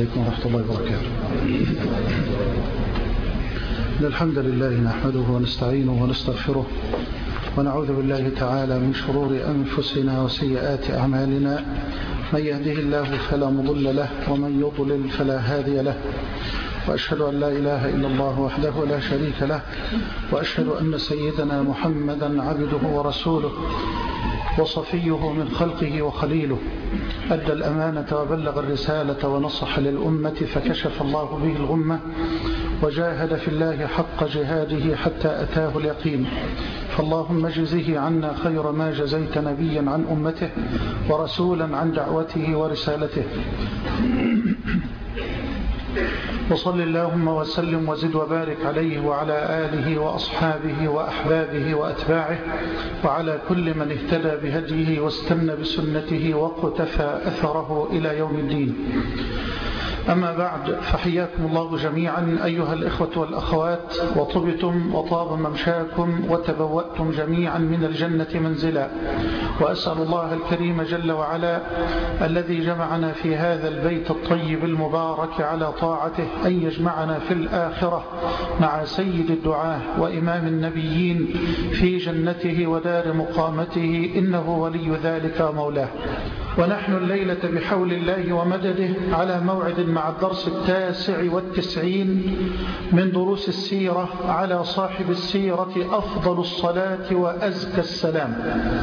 عليكم ورحمة الله وبركاته. الحمد لله نحمده ونستعينه ونستغفره ونعوذ بالله تعالى من شرور أنفسنا وسيئات أعمالنا، من يهده الله فلا مضل له ومن يضلل فلا هادي له، وأشهد أن لا إله إلا الله وحده لا شريك له، وأشهد أن سيدنا محمدا عبده ورسوله وصفيه من خلقه وخليله، أدى الأمانة وبلغ الرسالة ونصح للأمة فكشف الله به الغمة وجاهد في الله حق جهاده حتى أتاه اليقين. فاللهم اجزه عنا خير ما جزيت نبيا عن أمته ورسولا عن دعوته ورسالته، وصل اللهم وسلم وزد وبارك عليه وعلى آله وأصحابه وأحبابه وأتباعه وعلى كل من اهتدى بهديه واستنى بسنته وقتفى أثره إلى يوم الدين. أما بعد، فحياكم الله جميعا أيها الإخوة والأخوات، وطبتم وطاب ممشاكم وتبوأتم جميعا من الجنة منزلا، وأسأل الله الكريم جل وعلا الذي جمعنا في هذا البيت الطيب المبارك على طاعته أن يجمعنا في الآخرة مع سيد الدعاة وإمام النبيين في جنته ودار مقامته، إنه ولي ذلك مولاه. ونحن الليلة بحول الله ومدده على موعد مع الدرس 99 من دروس السيرة على صاحب السيرة أفضل الصلاة وأزكى السلام.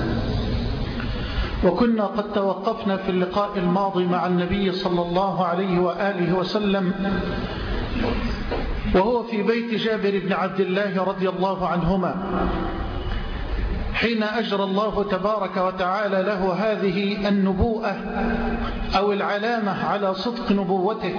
وكنا قد توقفنا في اللقاء الماضي مع النبي صلى الله عليه وآله وسلم وهو في بيت جابر بن عبد الله رضي الله عنهما، حين أجرى الله تبارك وتعالى له هذه النبوءة أو العلامة على صدق نبوته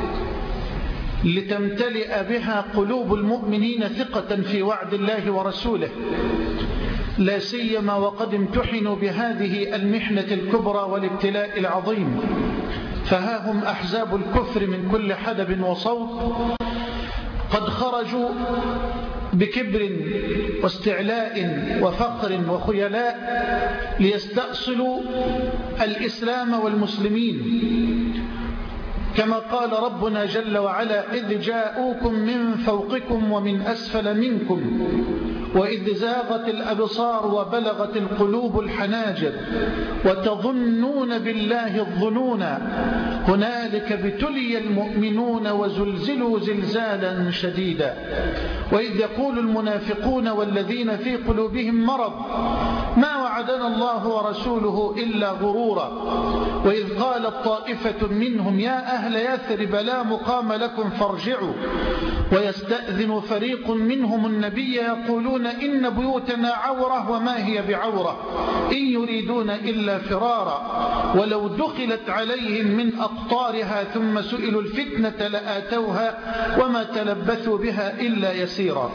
لتمتلئ بها قلوب المؤمنين ثقة في وعد الله ورسوله، لا سيما وقد امتحنوا بهذه المحنة الكبرى والابتلاء العظيم. فها هم أحزاب الكفر من كل حدب وصوت قد خرجوا بكبر واستعلاء وفقر وخيلاء ليستأصلوا الإسلام والمسلمين، كما قال ربنا جل وعلا: إذ جاءوكم من فوقكم ومن أسفل منكم وإذ زاغت الأبصار وبلغت القلوب الحناجر وتظنون بالله الظنونا هنالك ابتلي المؤمنون وزلزلوا زلزالا شديدا وإذ يقول المنافقون والذين في قلوبهم مرض ما وعدنا الله ورسوله إلا غرورا وإذ قالت طائفة منهم يا أهل يثرب لا مقام لكم فارجعوا ويستأذن فريق منهم النبي يقولون إن بيوتنا عورة وما هي بعورة إن يريدون إلا فرارا ولو دخلت عليهم من أقطارها ثم سئلوا الفتنة لآتوها وما تلبثوا بها إلا يسيرا.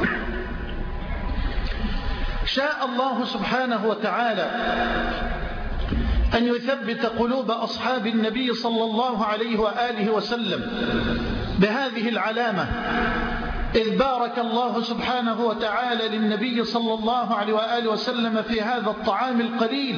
شاء الله سبحانه وتعالى أن يثبت قلوب أصحاب النبي صلى الله عليه وآله وسلم بهذه العلامة، إذ بارك الله سبحانه وتعالى للنبي صلى الله عليه وآله وسلم في هذا الطعام القليل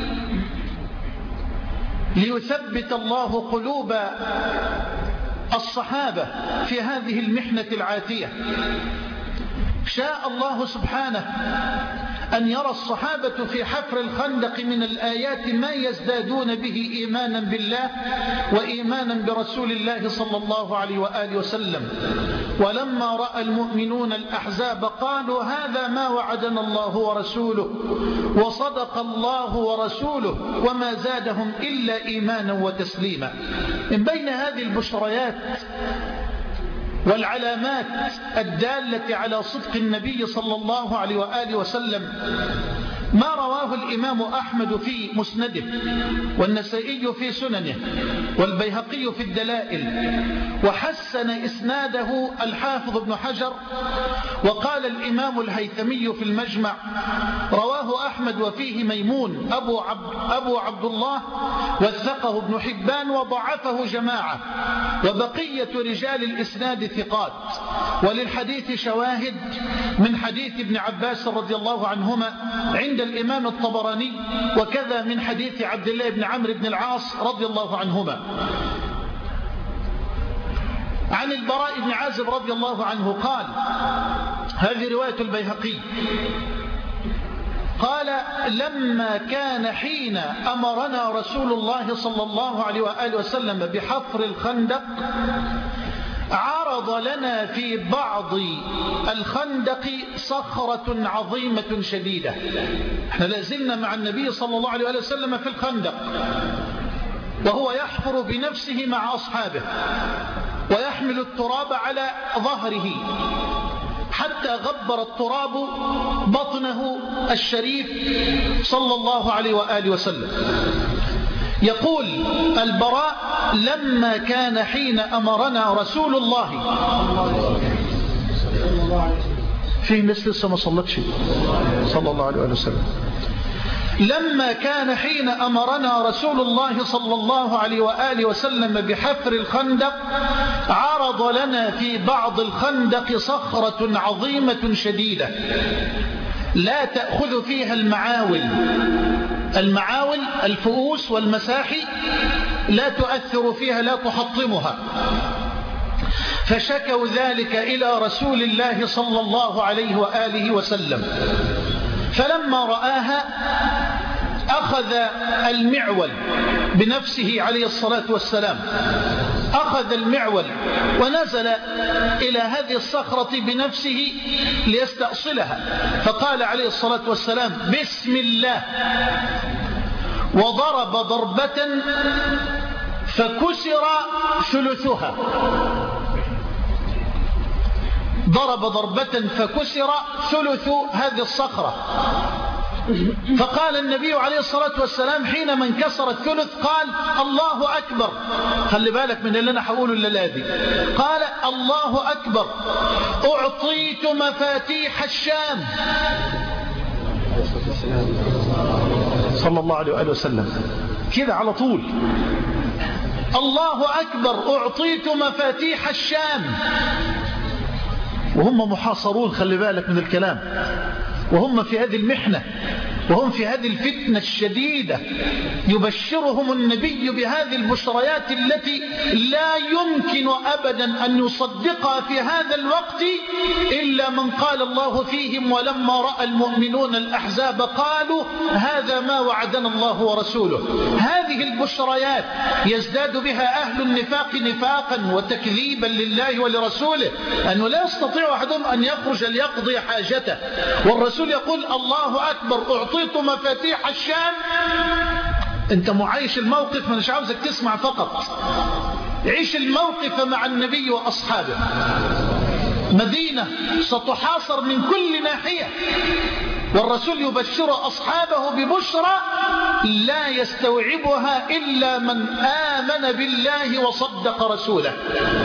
ليثبت الله قلوب الصحابة في هذه المحنة العاتية. شاء الله سبحانه أن يرى الصحابة في حفر الخندق من الآيات ما يزدادون به إيمانا بالله وإيمانا برسول الله صلى الله عليه وآله وسلم. ولما رأى المؤمنون الأحزاب قالوا هذا ما وعدنا الله ورسوله وصدق الله ورسوله وما زادهم إلا إيمانا وتسليما. من بين هذه البشريات والعلامات الدالة على صدق النبي صلى الله عليه وآله وسلم ما رواه الإمام أحمد في مسنده والنسائي في سننه والبيهقي في الدلائل، وحسن إسناده الحافظ ابن حجر، وقال الإمام الهيثمي في المجمع رواه أحمد وفيه ميمون أبو عبد الله وثقه ابن حبان وضعفه جماعة، وبقية رجال الإسناد ثقات. وللحديث شواهد من حديث ابن عباس رضي الله عنهما عند الإمام الطبراني، وكذا من حديث عبد الله بن عمرو بن العاص رضي الله عنهما. عن البراء بن عازب رضي الله عنه قال، هذه رواية البيهقي، قال: لما كان حين أمرنا رسول الله صلى الله عليه وآله وسلم بحفر الخندق عرض لنا في بعض الخندق صخرة عظيمة شديدة. احنا لازلنا مع النبي صلى الله عليه وسلم في الخندق، وهو يحفر بنفسه مع أصحابه ويحمل التراب على ظهره حتى غبر التراب بطنه الشريف صلى الله عليه وآله وسلم. يقول البراء: لما كان حين أمرنا رسول الله، في ناس لسه ما صلتش صلى الله عليه وسلم، لما كان حين أمرنا رسول الله صلى الله عليه وآله وسلم بحفر الخندق عرض لنا في بعض الخندق صخرة عظيمة شديدة لا تأخذ فيها المعاول الفؤوس والمساحي لا تؤثر فيها، لا تحطمها. فشكوا ذلك إلى رسول الله صلى الله عليه وآله وسلم، فلما رآها أخذ المعول بنفسه عليه الصلاة والسلام، أخذ المعول ونزل إلى هذه الصخرة بنفسه ليستأصلها، فقال عليه الصلاة والسلام: بسم الله، وضرب ضربة فكسر ثلثها، ضرب ضربة فكسر ثلث هذه الصخرة. فقال النبي عليه الصلاة والسلام حينما انكسر الثلث قال: الله أكبر. خلي بالك من اللي أنا هقوله الليلة. قال: الله أكبر، أعطيت مفاتيح الشام. صلى الله عليه وآله وسلم كده على طول: الله أكبر، أعطيت مفاتيح الشام. وهم محاصرون، خلي بالك من الكلام، وهم في هذه المحنة وهم في هذه الفتنة الشديدة، يبشرهم النبي بهذه البشريات التي لا يمكن أبدا أن يصدقها في هذا الوقت إلا من قال الله فيهم: ولما رأى المؤمنون الأحزاب قالوا هذا ما وعدنا الله ورسوله. هذه البشريات يزداد بها أهل النفاق نفاقا وتكذيبا لله ولرسوله، أنه لا يستطيع أحدهم أن يخرج ليقضي حاجته، والرسول يقول: الله أكبر، أعطيت مفاتيح الشام. أنت معايش الموقف، مش عاوزك تسمع فقط، عيش الموقف مع النبي وأصحابه. مدينة ستحاصر من كل ناحية، والرسول يبشر أصحابه ببشرى لا يستوعبها إلا من آمن بالله وصدق رسوله.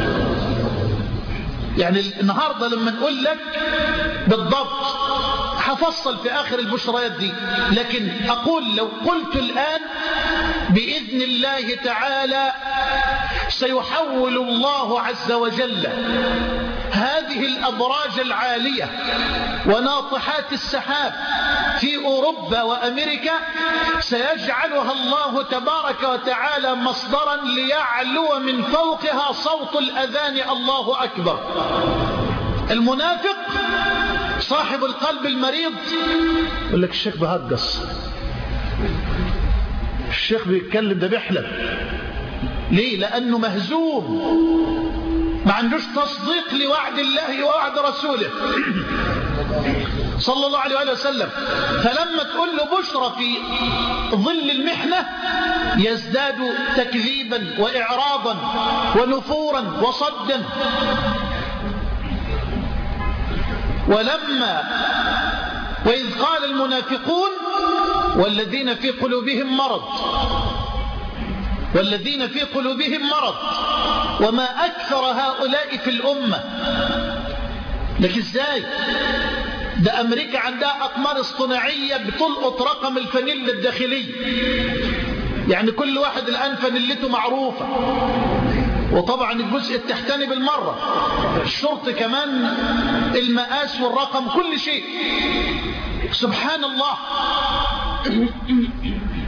يعني النهاردة لما نقول لك بالضبط، حفصل في آخر البشريات دي، لكن أقول لو قلت الآن بإذن الله تعالى سيحول الله عز وجل هذه الأبراج العالية وناطحات السحاب في أوروبا وأمريكا، سيجعلها الله تبارك وتعالى مصدرا ليعلو من فوقها صوت الأذان: الله أكبر. المنافق صاحب القلب المريض يقول لك: الشيخ بهجص، الشيخ بيتكلم، ده بيحلم. ليه؟ لأنه مهزوم، ما عندوش تصديق لوعد الله ووعد رسوله صلى الله عليه وسلم. فلما تقول له بشرى في ظل المحنة يزداد تكذيبا وإعراضا ونفورا وصدا. وإذ قال المنافقون والذين في قلوبهم مرض وما أكثر هؤلاء في الأمة. لكن ازاي؟ ده أمريكا عندها أقمار اصطناعية بتلقط رقم الفانيلا الداخلي، يعني كل واحد الآن فانيلته معروفة، وطبعا الجزء التحتاني بالمرة، الشرط كمان، المقاس والرقم، كل شيء. سبحان الله.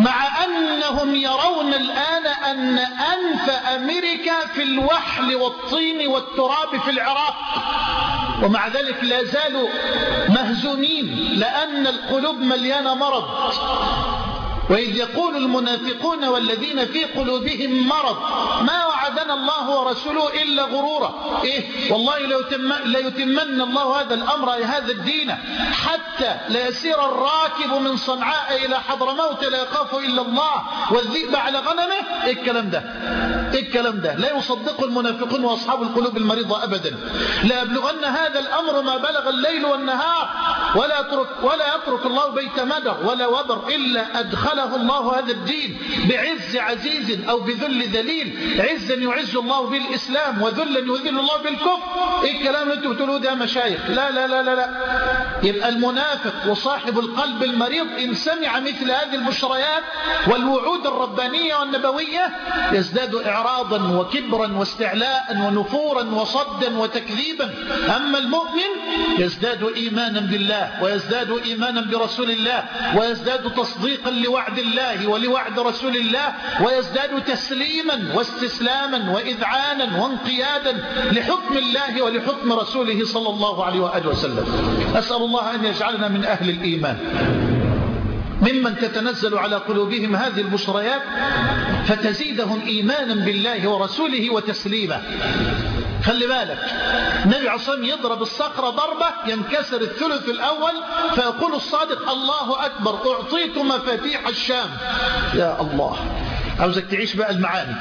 مع أنهم يرون الآن أن أنف أمريكا في الوحل والطين والتراب في العراق، ومع ذلك لا زالوا مهزومين لأن القلوب مليانة مرض. وإذ يقول المنافقون والذين في قلوبهم مرض ما وعدنا الله ورسوله إلا غرورا. والله ليتمن الله هذا الأمر هذا الدين حتى لا يسير الراكب من صنعاء إلى حضرموت لا يخاف إلا الله والذئب على غنمه. الكلام ده لا يصدق المنافقون وأصحاب القلوب المريضة أبدا. لا يبلغن هذا الأمر ما بلغ الليل والنهار ولا يترك الله بيت مدر ولا وبر إلا أدخله الله هذا الدين بعز عزيز أو بذل ذليل. عزا يعز الله بالإسلام وذلا يذل الله بالكفر. الكلام اللي انتم بتقولوه ده مشايخ. لا لا لا لا لا. يبقى المنافق وصاحب القلب المريض إن سمع مثل هذه البشريات والوعود الربانية والنبوية يزداد إعراضا وكبرا واستعلاء ونفورا وصدا وتكذيبا. أما المؤمن يزداد إيمانا بالله ويزداد إيمانا برسول الله ويزداد تصديقا لوعد الله ولوعد رسول الله ويزداد تسليما واستسلاما وإذعانا وانقيادا لحكم الله ولحكم رسوله صلى الله عليه وآله وسلم. أسأل الله أن يجعلنا من أهل الإيمان ممن تتنزل على قلوبهم هذه البشريات فتزيدهم إيمانا بالله ورسوله وتسليما. خلي بالك النبي عليه الصلاة والسلام يضرب الصخرة ضربة ينكسر الثلث الأول فيقول الصادق الله أكبر أعطيت مفاتيح الشام. يا الله عاوزك تعيش بقى المعاني.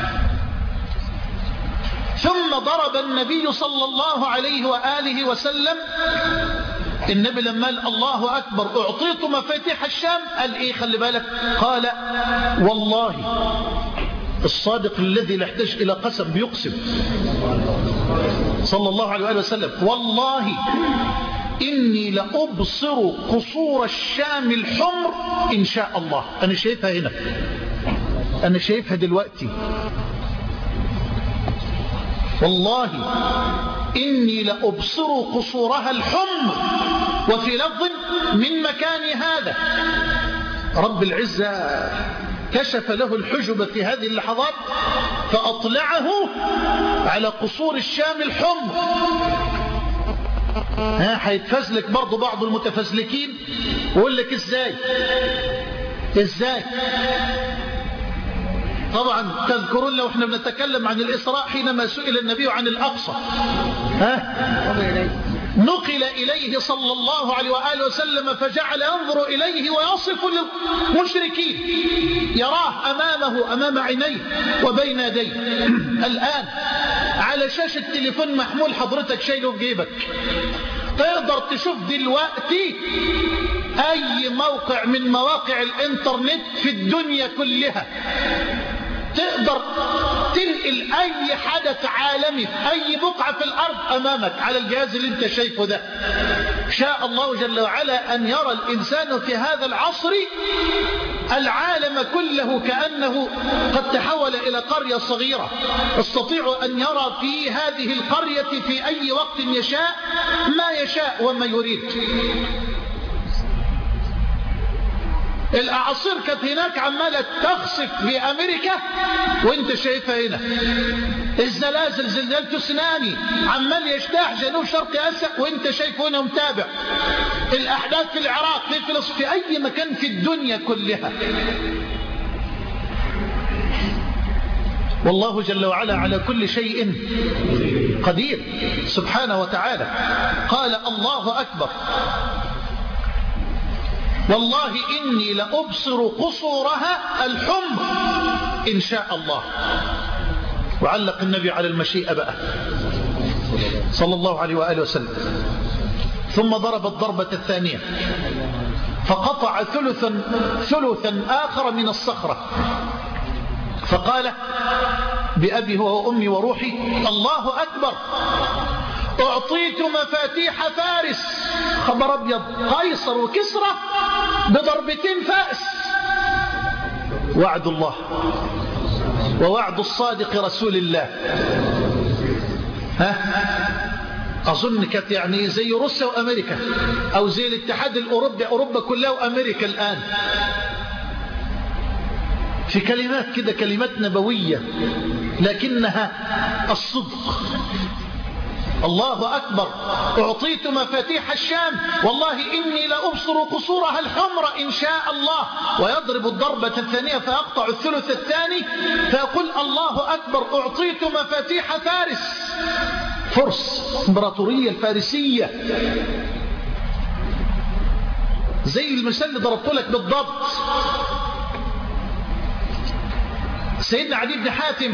ثم ضرب النبي صلى الله عليه وآله وسلم النبي لما قال الله أكبر أعطيت مفاتيح الشام قال إيه؟ خلي بالك قال والله الصادق الذي لا يحتاج إلى قسم بيقسم صلى الله عليه وآله وسلم والله إني لأبصر قصور الشام الحمر إن شاء الله. أنا شايفها هنا، أنا شايفها دلوقتي والله إني لأبصر قصورها الحمر. وفي لفظ من مكان هذا رب العزة كشف له الحجب في هذه اللحظات فأطلعه على قصور الشام الحمر. هيتفزلك برضو بعض المتفزلكين ويقول لك ازاي طبعا تذكرون لو احنا بنتكلم عن الإسراء حينما سئل النبي عن الأقصى نقل إليه صلى الله عليه وآله وسلم فجعل ينظر إليه ويصف للمشركين يراه أمامه أمام عينيه وبين يديه. الآن على شاشة تليفون محمول حضرتك شايله بجيبك تقدر تشوف دلوقتي أي موقع من مواقع الإنترنت في الدنيا كلها. تقدر تنقل أي حدث عالمي في أي بقعة في الأرض أمامك على الجهاز اللي انت شايفه ده. شاء الله جل وعلا أن يرى الإنسان في هذا العصر العالم كله كأنه قد تحول إلى قرية صغيرة يستطيع أن يرى في هذه القرية في أي وقت يشاء ما يشاء وما يريد. الأعاصير كانت هناك عمالة تخسف في أمريكا وانت شايفها هنا. الزلازل زلزال تسونامي عمال يجتاح جنوب شرق آسيا وانت شايفه هنا ومتابع. الأحداث في العراق في فلسطين في أي مكان في الدنيا كلها. والله جل وعلا على كل شيء قدير سبحانه وتعالى. قال الله أكبر والله إني لأبصر قصورها الحمر إن شاء الله. وعلق النبي على المشيئة بقى صلى الله عليه وآله وسلم. ثم ضرب الضربة الثانية فقطع ثلثا آخر من الصخرة فقال بأبي هو وأمي وروحي الله أكبر أعطيت مفاتيح فارس. خبر أبيض قيصر وكسرى بضربتين فأس. وعد الله ووعد الصادق رسول الله. أظن كانت يعني زي روسيا وأمريكا أو زي الاتحاد الأوروبي أوروبا كلها وأمريكا الآن. في كلمات كده، كلمات نبوية لكنها الصدق. الله أكبر، أعطيت مفاتيح الشام والله إني لأبصر قصورها الحمر إن شاء الله، ويضرب الضربة الثانية فيقطع الثلث الثاني فيقول الله أكبر، أعطيت مفاتيح فارس، فرس، إمبراطورية الفارسية، زي المثال اللي ضربت لك بالضبط. سيدنا عدي بن حاتم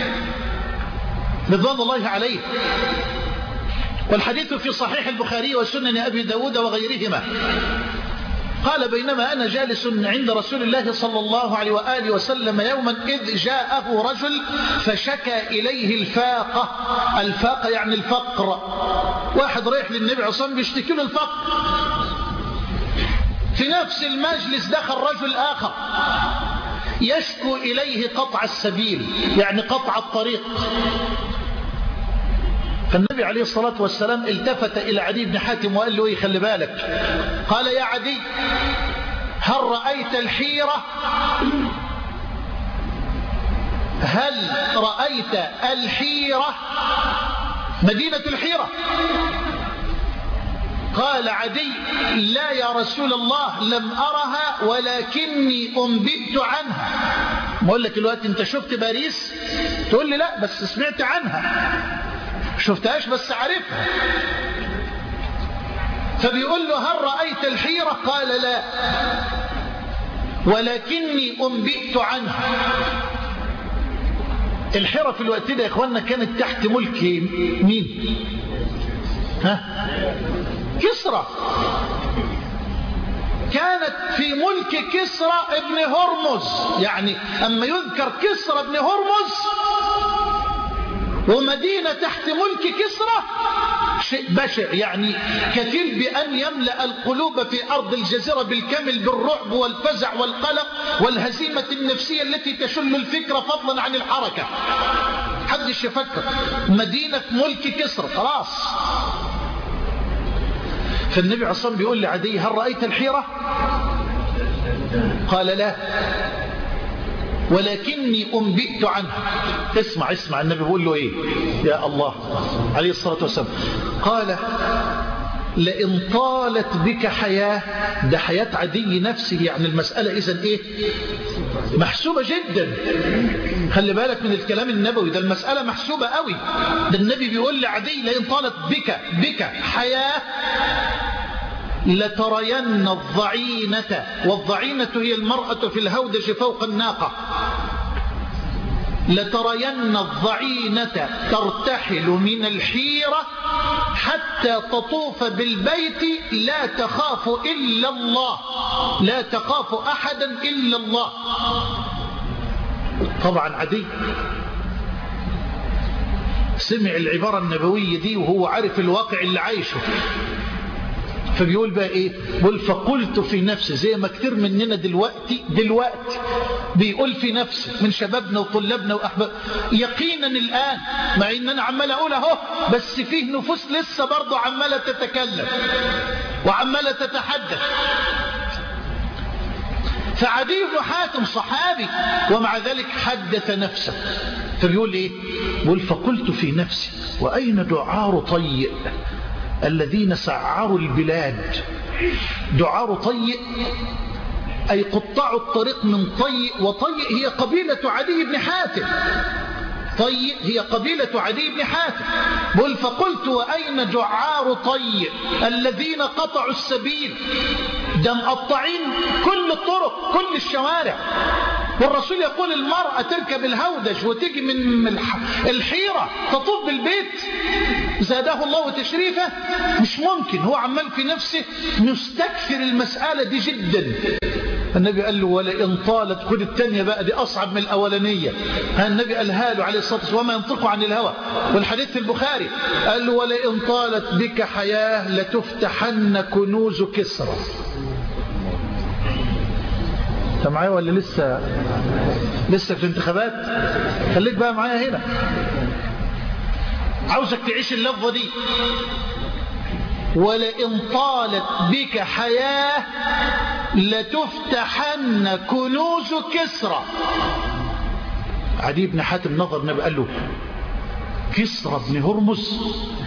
رضوان الله عليه، والحديث في صحيح البخاري وسنن أبي داود وغيرهما، قال بينما أنا جالس عند رسول الله صلى الله عليه وآله وسلم يوما إذ جاءه رجل فشكى إليه الفاقة. الفاقة يعني الفقر، واحد رايح للنبي عليه الصلاة والسلام بيشتكي له الفقر. في نفس المجلس دخل رجل آخر يشكو إليه قطع السبيل، يعني قطع الطريق. فالنبي عليه الصلاة والسلام التفت إلى عدي بن حاتم وقال له: خلي بالك. قال: يا عدي، هل رأيت الحيرة؟ هل رأيت الحيرة؟ مدينة الحيرة. قال عدي: لا يا رسول الله، لم أرها ولكني أنبئت عنها. بقول لك الوقت انت شفت باريس؟ تقول لي لا، بس سمعت عنها، شفتهاش بس عارفها. فبيقول له: هل رأيت الحيرة؟ قال: لا ولكني أنبئت عنها. الحيرة في الوقت ده يا إخواننا كانت تحت ملك مين؟ كسرى. كانت في ملك كسرى ابن هرمز. يعني أما يذكر كسرى ابن هرمز ومدينة تحت ملك كسرى شيء بشع، يعني كثير بأن يملأ القلوب في أرض الجزيرة بالكامل بالرعب والفزع والقلق والهزيمة النفسية التي تشل الفكرة فضلا عن الحركة. حدش يفكر، مدينة ملك كسرى خلاص. فالنبي عليه الصلاة والسلام بيقول لعدي: هل رأيت الحيرة؟ قال: لا ولكني أنبئت عنها. اسمع النبي بيقول له ايه؟ يا الله عليه الصلاة والسلام. قال: لئن طالت بك حياة. ده حياة عدي نفسه، يعني المسألة إذن ايه؟ محسوبة جدا. خلي بالك من الكلام النبوي ده، المسألة محسوبة قوي. ده النبي بيقول لعدي: لئن طالت بك حياة لترين الضعينة. والضعينة هي المرأة في الهودج فوق الناقة. لترين الضعينة ترتحل من الحيرة حتى تطوف بالبيت لا تخاف إلا الله، لا تخاف أحدا إلا الله. طبعا عدي سمع العبارة النبوية دي وهو عارف الواقع اللي عايشه، فبيقول بقى ايه؟ بيقول: فقلت في نفسي، زي ما كتير مننا دلوقتي بيقول في نفسي من شبابنا وطلابنا واحباب يقينا الان، مع ان انا عمال اقول اهو، بس فيه نفوس لسه برضه عماله تتكلم وعماله تتحدث. فعدي بن حاتم صحابي ومع ذلك حدث نفسه، فبيقول ايه؟ بيقول: فقلت في نفسي واين دعار طيء الذين سعروا البلاد. دعار طيء أي قطعوا الطريق من طيء، وطيء هي قبيلة عدي بن حاتم. طيء هي قبيلة عدي بن حاتم. بل فقلت: وأين جعار طيء الذين قطعوا السبيل؟ ده مقطعين كل الطرق، كل الشوارع. والرسول يقول: المرأة تركب الهودج وتجي من الحيرة تطوف بالبيت زاده الله تشريفه. مش ممكن. هو عمال في نفسه مستكثر المسألة دي جدا. النبي قال له: ولئن طالت. خد الثانية بقى، دي أصعب من الأولانية. النبي قالها له عليه الصلاة والسلام وما ينطق عن الهوى، والحديث في البخاري. قال له: ولئن طالت بك حياة لتفتحن كنوز كسرى. انت معايا ولا لسه في الانتخابات؟ خليك بقى معايا هنا، عاوزك تعيش اللفظة دي. ولئن طالت بك حياة لتفتحن كنوز كسرى. عدي بن حاتم نظر النبي قال له كسرى بن هرمز؟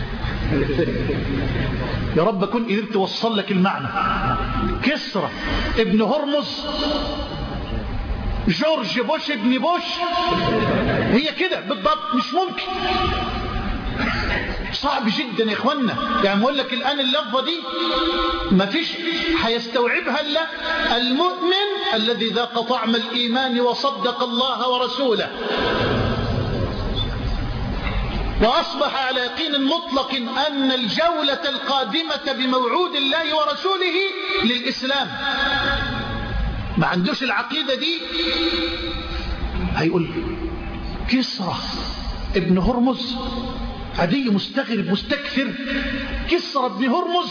يا رب أكون قدرت توصل لك المعنى. كسرى ابن هرمز، جورج بوش ابن بوش، هي كده بالضبط، مش ممكن. صعب جدا يا اخوانا. يعني بقول لك الآن اللفظة دي ما فيش هيستوعبها الا المؤمن الذي ذاق طعم الإيمان وصدق الله ورسوله وأصبح على يقين مطلق أن الجولة القادمة بموعود الله ورسوله للإسلام. ما عندوش العقيدة دي هيقول كسرى ابن هرمز؟ عدي مستغرب مستكثر، كسرى ابن هرمز؟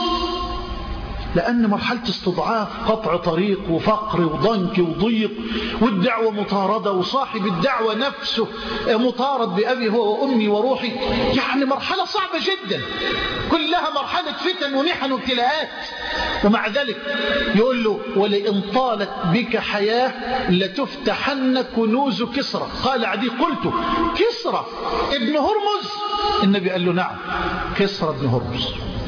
لأن مرحلة استضعاف، قطع طريق وفقر وضنك وضيق، والدعوة مطاردة، وصاحب الدعوة نفسه مطارد بأبي هو وأمي وروحي. يعني مرحلة صعبة جدا، كلها مرحلة فتن ومحن وابتلاءات. ومع ذلك يقول له ولئن طالت بك حياة لتفتحن كنوز كسرى. قال عدي قلت كسرى ابن هرمز؟ النبي قال له نعم كسرى ابن هرمز.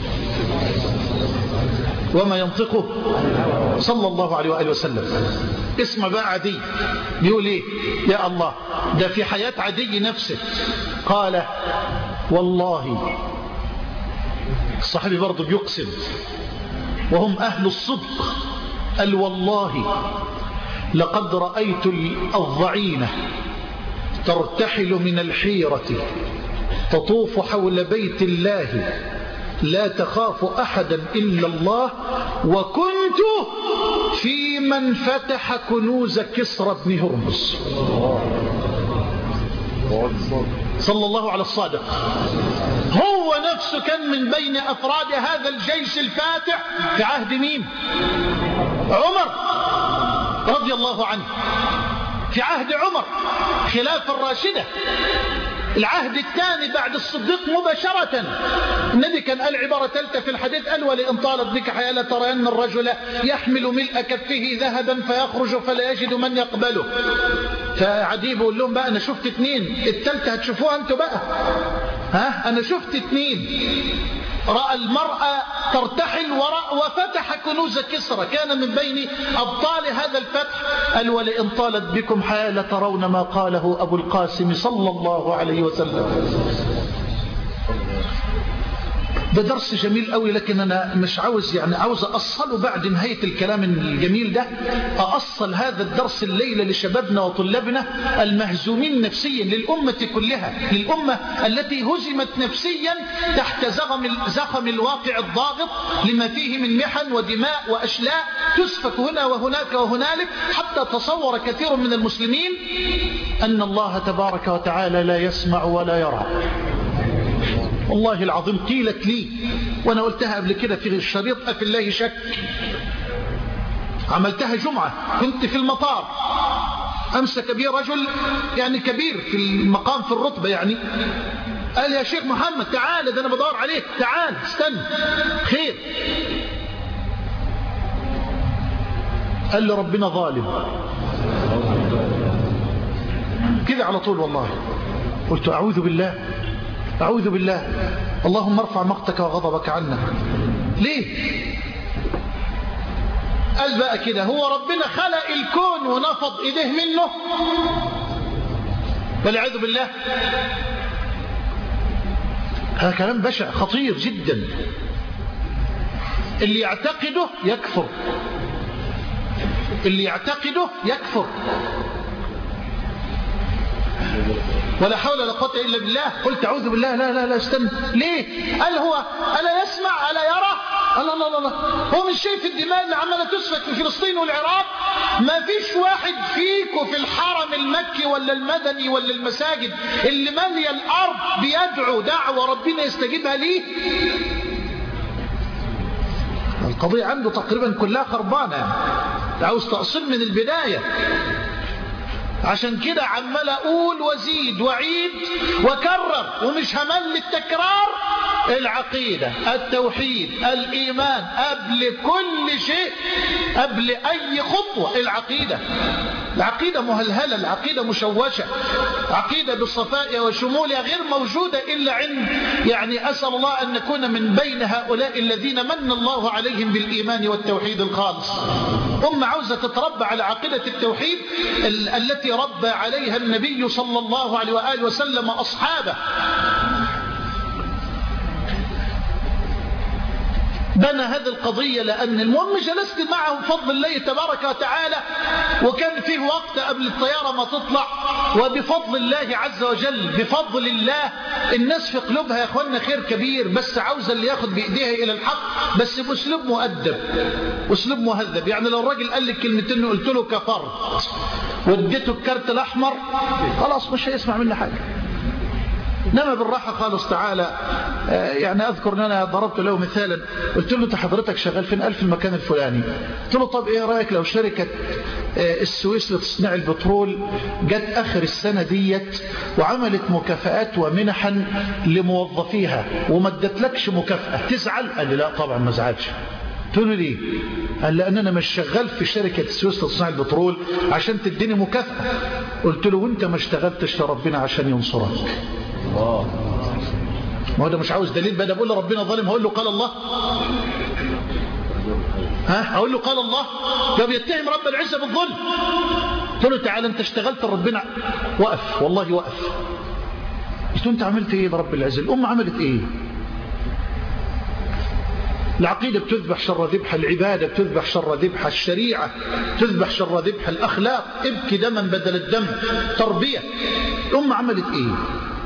وما ينطقه صلى الله عليه وآله وسلم. اسمع بقى عدي بيقول ايه. يا الله، ده في حياة عدي نفسه قال والله، الصحابي برضه بيقسم وهم أهل الصدق، قال والله لقد رأيت الضعينة ترتحل من الحيرة تطوف حول بيت الله لا تخاف أحدا إلا الله، وكنت في من فتح كنوز كسرى بن هرمز. صلى الله على الصادق. هو نفسه كان من بين أفراد هذا الجيش الفاتح في عهد مين؟ عمر رضي الله عنه، في عهد عمر خلافة الراشدة، العهد الثاني بعد الصديق مباشرة. النبي كان قال عبارة ثالثة في الحديث، قال ولئن طالت بك حياة لترين الرجل يحمل ملء كفه ذهبا فيخرج فلا يجد من يقبله. فعدي بيقول لهم بقى أنا شفت اثنين، الثالثة هتشوفوها أنتوا بقى. أنا شفت اثنين، رأى المرأة ترتحل وفتح كنوز كسرى، كان من بين أبطال هذا الفتح. قال ولئن طالت بكم حياة لترون ما قاله أبو القاسم صلى الله عليه وسلم. ده درس جميل قوي، لكن أنا مش عاوز عاوز أصله بعد نهاية الكلام الجميل ده. أصل هذا الدرس الليلة لشبابنا وطلابنا المهزومين نفسيا، للأمة كلها، للأمة التي هزمت نفسيا تحت زخم الواقع الضاغط لما فيه من محن ودماء وأشلاء تسفك هنا وهناك وهنالك، حتى تصور كثير من المسلمين أن الله تبارك وتعالى لا يسمع ولا يرى. والله العظيم قيلت لي وانا قلتها قبل كده في الشريط أفي الله شك، عملتها جمعة، كنت في المطار، امسك بي رجل يعني كبير في المقام في الرتبة يعني، قال يا شيخ محمد تعال، ده انا بدور عليك، تعال استنى خير. قال لي ربنا ظالم كده على طول. والله قلت أعوذ بالله أعوذ بالله، اللهم ارفع مقتك وغضبك عنا. ليه؟ قال بقى كده هو ربنا خلق الكون ونفض إيديه منه؟ والعياذ بالله. هذا كلام بشع خطير جدا. اللي يعتقده يكفر، اللي يعتقده يكفر. ولا حول ولا قوة إلا بالله. قلت أعوذ بالله، لا لا لا استنى. ليه؟ قال هو ألا يسمع ألا يرى؟ الله الله الله، هو مش شايف الدماء اللي عمالة تسفك في فلسطين والعراق؟ ما فيش واحد فيكم في الحرم المكي ولا المدني ولا المساجد اللي مالية الأرض بيدعو دعوة ربنا يستجيبها ليه؟ القضية عنده تقريبا كلها خربانة، عاوز تأصيل من البداية. عشان كده عمال أقول وزيد وعيد وكرر، ومش همل التكرار العقيدة، التوحيد، الإيمان، قبل كل شيء، قبل أي خطوة العقيدة. العقيدة مهلهلة، العقيدة مشوشة، عقيدة بصفائها وشمولها غير موجودة إلا عند يعني أسأل الله أن نكون من بين هؤلاء الذين من الله عليهم بالإيمان والتوحيد الخالص. عاوزة تتربى على عقيدة التوحيد التي ربى عليها النبي صلى الله عليه وآله وسلم أصحابه. بنى هذه القضية لأن المهم جلست معه بفضل الله تبارك وتعالى، وكان فيه وقت قبل الطيارة ما تطلع، وبفضل الله عز وجل بفضل الله الناس في قلوبها يا أخوانا خير كبير، بس عاوزة اللي ياخد بإيديها إلى الحق بس بأسلوب مؤدب، أسلوب مهذب. يعني لو الراجل قال لك كلمتين وقلت له كفرت واديته الكارت الأحمر خلاص مش هيسمع مني حاجة. نما بالراحة خالص تعالى. يعني أذكر أن أنا ضربت له مثالا، قلت له أنت حضرتك شغال فين؟ قال في المكان الفلاني. قلت له طب إيه رأيك لو شركة السويس لتصنيع البترول جت آخر السنة ديت وعملت مكافآت ومنحا لموظفيها وما ادتلكش مكافأة، تزعل؟ قال لي لا طبعا ما زعلش. قلت له ليه؟ قال لأن أنا مش شغال في شركة السويس لتصنيع البترول عشان تديني مكافأة. قلت له وانت ما اشتغلتش لربنا عشان ينصرك. ما هو ده مش عاوز دليل بقى، بقول له ربنا ظالم هقول له قال الله؟ هقول له قال الله؟ ده بيتهم رب العزة بالظلم. قلت له تعالى انت اشتغلت لربنا؟ وقف والله وقف. قلت له انت عملت ايه لرب العزة؟ الأمة عملت ايه؟ العقيدة بتذبح شر ذبح، العبادة بتذبح شر ذبح، الشريعة بتذبح شر ذبح، الأخلاق ابكي دما بدل الدم، تربية. الأمة عملت ايه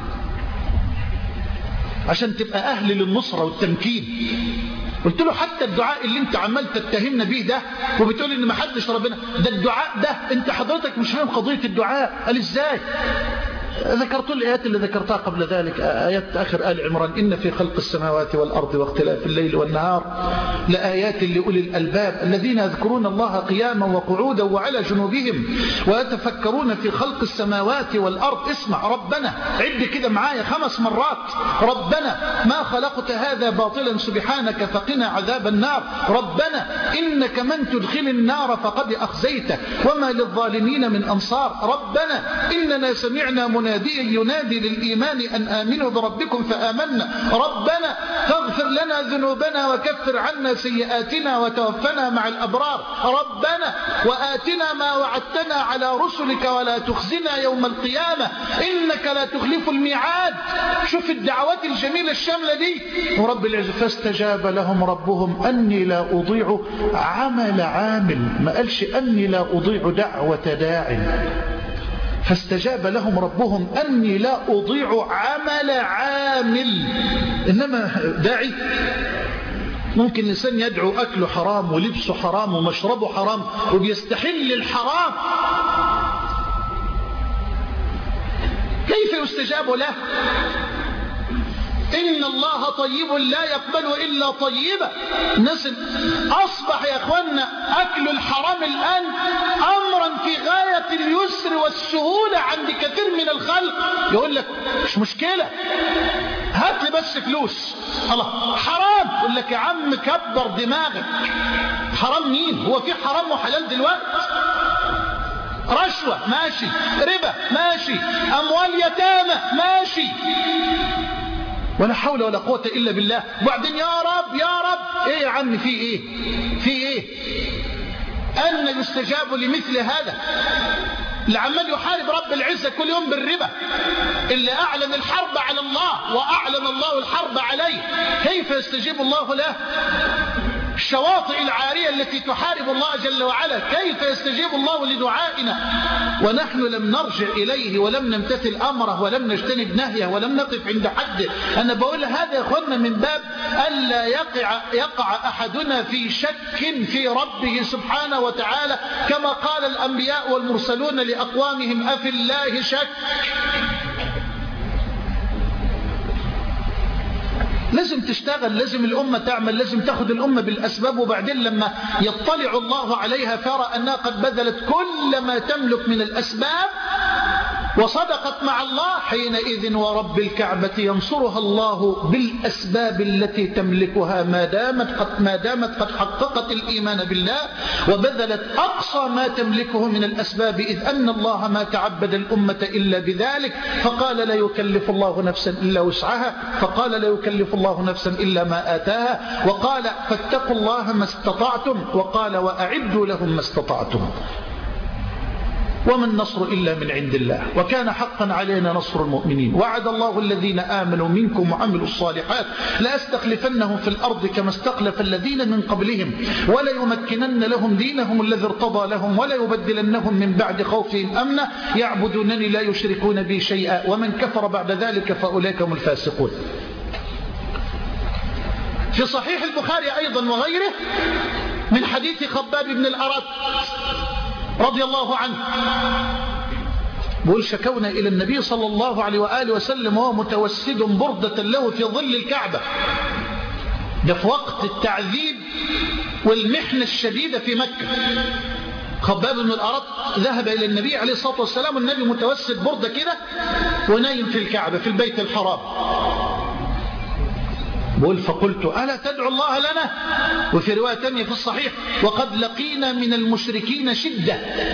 عشان تبقى أهل للنصرة والتمكين؟ قلت له حتى الدعاء اللي انت عمال تتهمنا به ده وبتقول ان ما حدش ربنا، ده الدعاء ده انت حضرتك مش فاهم قضية الدعاء. قال ازاي؟ ذكرت الآيات اللي ذكرتها قبل ذلك، آيات آخر آل عمران: إن في خلق السماوات والأرض واختلاف الليل والنهار لآيات لأولي الألباب الذين يذكرون الله قياما وقعودا وعلى جنوبهم ويتفكرون في خلق السماوات والأرض. اسمع ربنا، عد كده معايا 5 مرات: ربنا ما خلقت هذا باطلا سبحانك فقنا عذاب النار، ربنا إنك من تدخل النار فقد أخزيته وما للظالمين من أنصار، ربنا إننا سمعنا مناديا ينادي للإيمان أن آمنوا بربكم فآمنا، ربنا فاغفر لنا ذنوبنا وكفر عنا سيئاتنا وتوفنا مع الأبرار، ربنا وآتنا ما وعدتنا على رسلك ولا تخزنا يوم القيامة إنك لا تخلف الميعاد. شوف الدعوات الجميلة الشاملة دي. ورب العزة: فاستجاب لهم ربهم أني لا أضيع عمل عامل. ما قالش أني لا أضيع دعوة داع. فاستجاب لهم ربهم أني لا أضيع عمل عامل. إنما داعي ممكن الإنسان يدعو أكله حرام ولبسه حرام ومشربه حرام وبيستحل الحرام، كيف يستجاب له؟ إن الله طيب لا يقبل إلا طيبا. الناس أصبح يا أخوانا أكل الحرام الآن أمرا في غاية اليسر والسهولة عند كثير من الخلق. يقول لك مش مشكلة، هات لي بس فلوس. الله حرام، يقول لك يا عم كبر دماغك. حرام مين؟ هو في حرام وحلال دلوقتي؟ رشوة ماشي، ربا ماشي، أموال يتامى ماشي، ولا حول ولا قوة إلا بالله. وبعدين يا رب يا رب، إيه يا عم في إيه؟ في إيه؟ أن يستجاب لمثل هذا؟ اللي عمال يحارب رب العزة كل يوم بالربا، اللي أعلن الحرب على الله وأعلن الله الحرب عليه، كيف يستجيب الله له؟ الشواطئ العارية التي تحارب الله جل وعلا، كيف يستجيب الله لدعائنا ونحن لم نرجع إليه ولم نمتثل أمره ولم نجتنب نهيه ولم نقف عند حده؟ أنا بقول هذا يا أخوانا من باب ألا يقع أحدنا في شك في ربه سبحانه وتعالى، كما قال الأنبياء والمرسلون لأقوامهم: أفي الله شك. لازم تشتغل، لازم الأمة تعمل، لازم تاخد الأمة بالأسباب، وبعدين لما يطلع الله عليها فيرى أنها قد بذلت كل ما تملك من الأسباب وصدقت مع الله حينئذ ورب الكعبة ينصرها الله بالأسباب التي تملكها ما دامت قد حققت الإيمان بالله وبذلت أقصى ما تملكه من الأسباب، إذ أن الله ما تعبد الأمة إلا بذلك، فقال لا يكلف الله نفسا إلا وسعها، فقال لا يكلف الله نفسا إلا ما آتاها، وقال فاتقوا الله ما استطعتم، وقال وأعدوا لهم ما استطعتم. وما النصر إلا من عند الله، وكان حقا علينا نصر المؤمنين. وعد الله الذين آمنوا منكم وعملوا الصالحات لأستخلفنهم في الأرض كما استخلف الذين من قبلهم وليمكنن لهم دينهم الذي ارتضى لهم وليبدلنهم من بعد خوفهم أمنا يعبدونني لا يشركون بي شيئا ومن كفر بعد ذلك فأولئك هم الفاسقون. في صحيح البخاري أيضا وغيره من حديث خباب بن الأرت رضي الله عنه بقول شكونا إلى النبي صلى الله عليه وآله وسلم وهو متوسد بردة له في ظل الكعبة، ده في وقت التعذيب والمحنة الشديدة في مكة. خباب بن الأرت ذهب إلى النبي عليه الصلاة والسلام والنبي متوسد بردة كده ونايم في الكعبة في البيت الحرام. بقول فقلت ألا تدعو الله لنا؟ وفي رواية تانية في الصحيح وقد لقينا من المشركين شدة،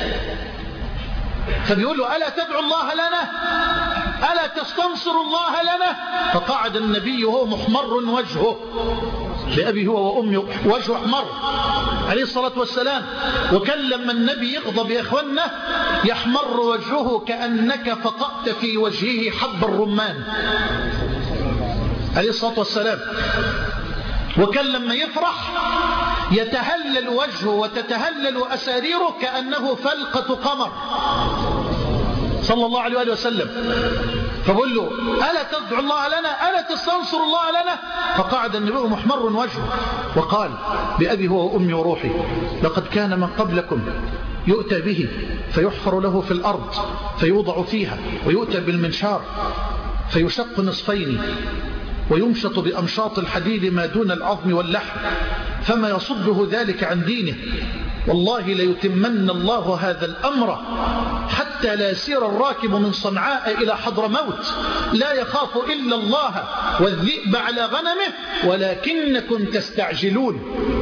فبيقول له ألا تدعو الله لنا؟ ألا تستنصر الله لنا؟ فقعد النبي وهو محمر وجهه لأبي هو وأمي وجهه أحمر عليه الصلاة والسلام، وكان لما النبي يغضب يا إخوانا يحمر وجهه كأنك فقأت في وجهه حب الرمان عليه الصلاة والسلام، وكان لما يفرح يتهلل وجهه وتتهلل أساريره كأنه فلقة قمر صلى الله عليه وسلم. فقال له ألا تدعو الله لنا؟ ألا تستنصر الله لنا؟ فقعد النبي محمر وجهه وقال بأبي هو وأمي وروحي لقد كان من قبلكم يؤتى به فيحفر له في الأرض فيوضع فيها ويؤتى بالمنشار فيشق نصفين ويمشط بأمشاط الحديد ما دون العظم واللحم فما يصده ذلك عن دينه، والله ليتمن الله هذا الأمر حتى لا يسير الراكب من صنعاء إلى حضرموت لا يخاف إلا الله والذئب على غنمه ولكنكم تستعجلون.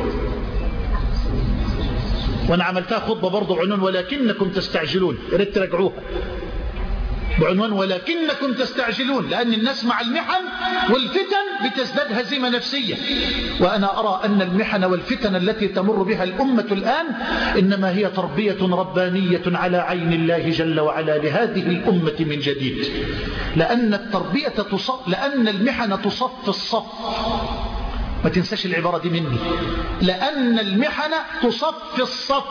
وأنا عملتها خطبة برضو بعنوان ولكنكم تستعجلون، ريت تراجعوها بعنوان ولكنكم تستعجلون، لأن الناس مع المحن والفتن بتزداد هزيمة نفسية. وأنا أرى أن المحن والفتن التي تمر بها الأمة الآن إنما هي تربية ربانية على عين الله جل وعلا لهذه الأمة من جديد، لأن التربية لأن المحن تصف الصف، ما تنساش العبارة دي مني، لأن المحن تصف الصف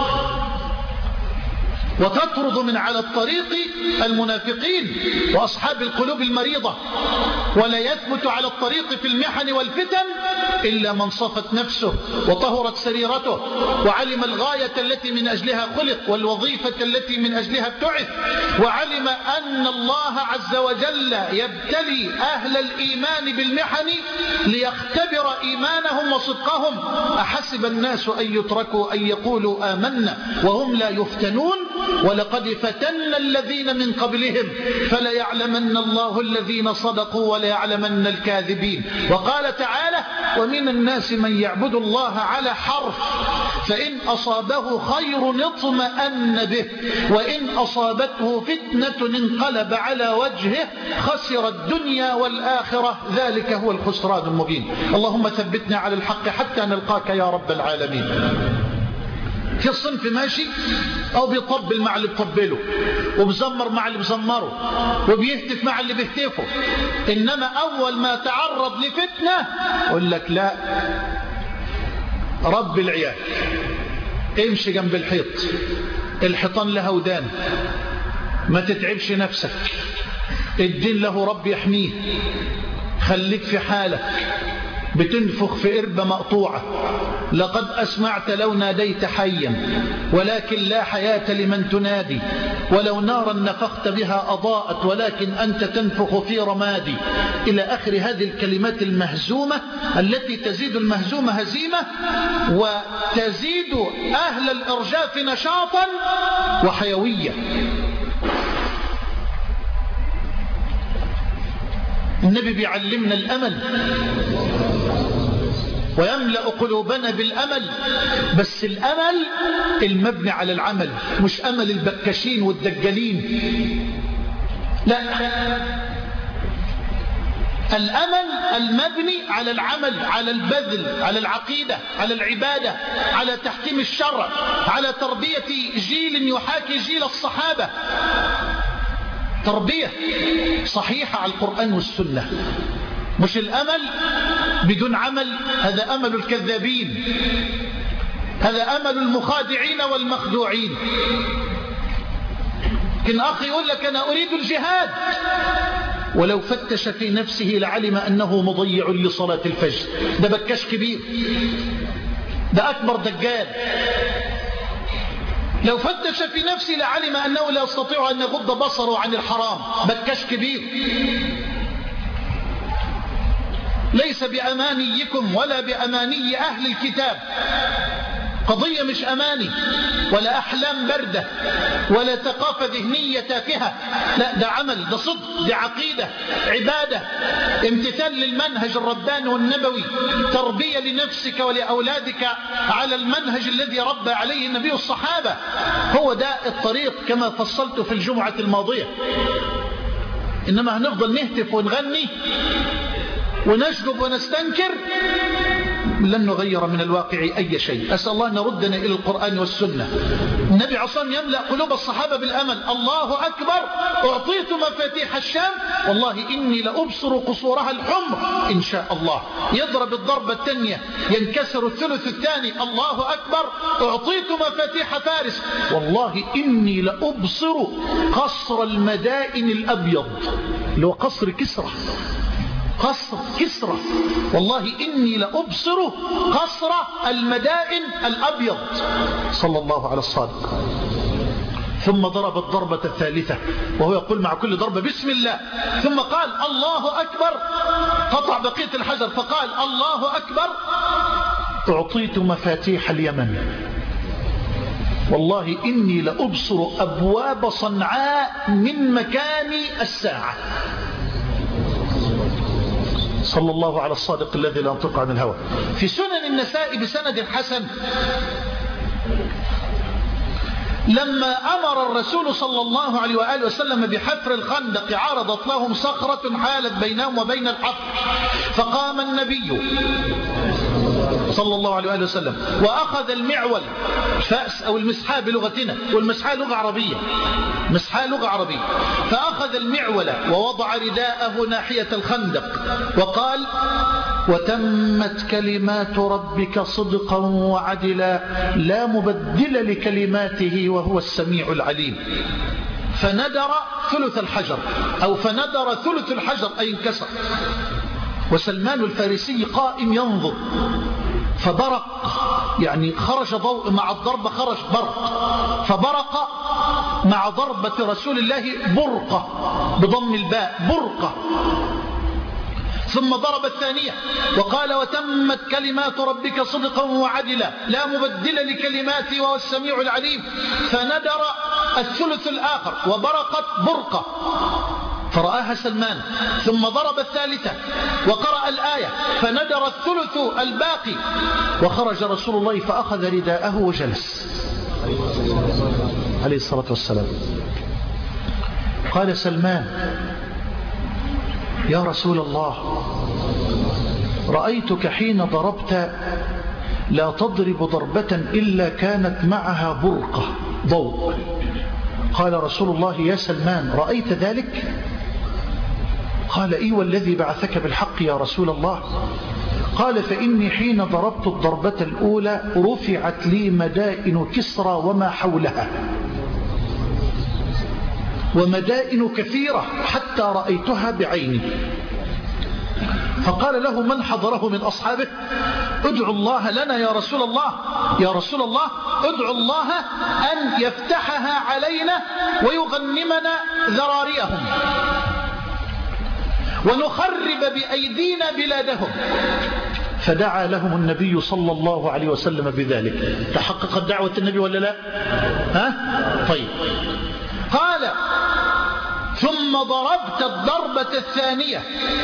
وتطرد من على الطريق المنافقين وأصحاب القلوب المريضة، ولا يثبت على الطريق في المحن والفتن إلا من صفت نفسه وطهرت سريرته وعلم الغاية التي من أجلها خلق والوظيفة التي من أجلها ابتعث، وعلم أن الله عز وجل يبتلي أهل الإيمان بالمحن ليختبر إيمانهم وصدقهم. أحسب الناس أن يتركوا أن يقولوا آمنا وهم لا يفتنون ولقد فتنا الذين من قبلهم فليعلمن الله الذين صدقوا وليعلمن الكاذبين. وقال تعالى ومن الناس من يعبد الله على حرف فإن أصابه خير اطمأن به وإن أصابته فتنة انقلب على وجهه خسر الدنيا والآخرة ذلك هو الخسران المبين. اللهم ثبتنا على الحق حتى نلقاك يا رب العالمين. في الصنف ماشي أو بيطبل مع اللي بيطبله وبزمر مع اللي بزمره وبيهتف مع اللي بيهتفه، إنما أول ما تعرض لفتنة يقول لك لا رب العيال امشي جنب الحيط، الحيطان له ودان، ما تتعبش نفسك، الدين له رب يحميه، خليك في حالك، بتنفخ في قربة مقطوعة، لقد أسمعت لو ناديت حيا ولكن لا حياة لمن تنادي، ولو نارا نفخت بها أضاءت ولكن أنت تنفخ في رمادي، إلى آخر هذه الكلمات المهزومة التي تزيد المهزومة هزيمة وتزيد أهل الإرجاف نشاطا وحيوية. النبي بيعلمنا الأمل ويملأ قلوبنا بالأمل، بس الأمل المبني على العمل، مش أمل البكاشين والدجالين. لا، الأمل المبني على العمل، على البذل، على العقيدة، على العبادة، على تحكيم الشرع، على تربية جيل يحاكي جيل الصحابة، تربية صحيحة على القرآن والسنة. مش الأمل بدون عمل، هذا أمل الكذابين، هذا أمل المخادعين والمخدوعين. كن أخي يقول لك أنا أريد الجهاد، ولو فتش في نفسه لعلم أنه مضيع لصلاة الفجر. ده بكاش كبير، ده أكبر دجال. لو فتش في نفسه لعلم أنه لا يستطيع أن يغض بصره عن الحرام. بكاش كبير. ليس بأمانيكم ولا بأماني أهل الكتاب. قضية مش أماني ولا أحلام باردة ولا ثقافة ذهنية تافهة، لا، ده عمل، ده صدق، ده عقيدة، عبادة، امتثال للمنهج الرباني والنبوي، تربية لنفسك ولأولادك على المنهج الذي ربى عليه النبي الصحابة. هو ده الطريق كما فصلت في الجمعة الماضية. إنما هنفضل نهتف ونغني ونشجب ونستنكر، لن نغير من الواقع أي شيء. أسأل الله أن يردنا إلى القرآن والسنة. النبي عليه الصلاة والسلام يملأ قلوب الصحابة بالأمل. الله أكبر، أعطيت مفاتيح الشام، والله إني لأبصر قصورها الحمر إن شاء الله. يضرب الضربة الثانية ينكسر الثلث الثاني. الله أكبر، أعطيت مفاتيح فارس، والله إني لأبصر قصر المدائن الأبيض، اللي هو قصر كسرى، قصر كسرى، والله إني لأبصر قصر المدائن الأبيض. صلى الله على الصادق. ثم ضرب الضربة الثالثة وهو يقول مع كل ضربة بسم الله، ثم قال الله أكبر، قطع بقية الحجر فقال الله أكبر، أعطيت مفاتيح اليمن، والله إني لأبصر أبواب صنعاء من مكان الساعة. صلى الله على الصادق الذي لا ينطق عن الهوى. في سنن النساء بسند حسن، لما أمر الرسول صلى الله عليه وآله وسلم بحفر الخندق عرضت لهم صخرة حالت بينهم وبين الحفر، فقام النبي صلى الله عليه وآله وسلم وأخذ المعول، فأس أو المسحاء بلغتنا، والمسحاء لغة عربية، مسحاء لغة عربية، فأخذ المعول ووضع رداءه ناحية الخندق وقال وتمت كلمات ربك صدقا وعدلا لا مبدل لكلماته وهو السميع العليم. فندر ثلث الحجر أو فندر ثلث الحجر أي انكسر، وسلمان الفارسي قائم ينظر، فبرق، يعني خرج ضوء مع الضربة، خرج برق، فبرق مع ضربة رسول الله برقة بضم الباء، برقة. ثم ضرب الثانية وقال وتمت كلمات ربك صدقا وعدلا لا مبدل لكلماته وهو السميع العليم. فندر الثلث الآخر وبرقت برقة فرآها سلمان، ثم ضرب الثالثة وقرأ الآية فندر الثلث الباقي، وخرج رسول الله فأخذ رداءه وجلس عليه الصلاة والسلام. قال سلمان يا رسول الله رأيتك حين ضربت لا تضرب ضربة إلا كانت معها برقة ضوء. قال رسول الله يا سلمان رأيت ذلك؟ قال إي والذي بعثك بالحق يا رسول الله. قال فإني حين ضربت الضربة الأولى رفعت لي مدائن كسرى وما حولها، ومدائن كثيرة حتى رأيتها بعيني. فقال له من حضره من أصحابه ادعوا الله لنا يا رسول الله، يا رسول الله ادعوا الله أن يفتحها علينا ويغنمنا ذراريهم ونخرب بأيدينا بلادهم. فدعا لهم النبي صلى الله عليه وسلم بذلك. تحققت دعوة النبي ولا لا؟ ها؟ طيب. قال ثم ضربت الضربة الثانية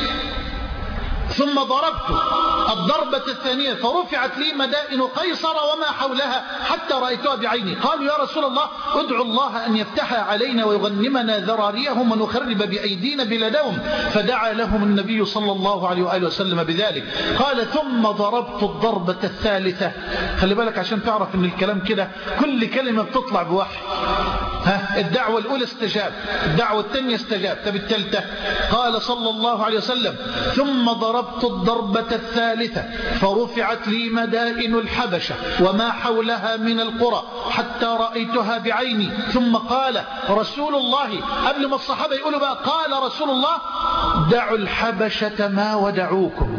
فرفعت لي مدائن قيصر وما حولها حتى رأيتها بعيني. قالوا يا رسول الله ادعو الله أن يفتح علينا ويغنمنا ذراريهم ونخرب بأيدينا بلادهم. فدعا لهم النبي صلى الله عليه وآله وسلم بذلك. قال ثم ضربت الضربة الثالثة. خلي بالك عشان تعرف ان الكلام كده كل كلمة بتطلع بوحي. الدعوة الأولى استجاب، الدعوة الثانية استجاب، طب الثالثة؟ قال صلى الله عليه وسلم ثم ضربت الضربة الثالثة فرفعت لي مدائن الحبشة وما حولها من القرى حتى رأيتها بعيني. ثم قال رسول الله، قبل ما الصحابة يقولوا بقى، قال رسول الله دعوا الحبشة ما ودعوكم،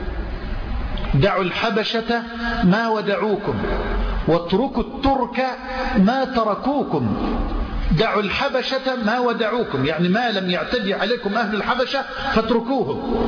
دعوا الحبشة ما ودعوكم واتركوا الترك ما تركوكم. دعوا الحبشة ما ودعوكم، يعني ما لم يعتدي عليكم أهل الحبشة فاتركوهم،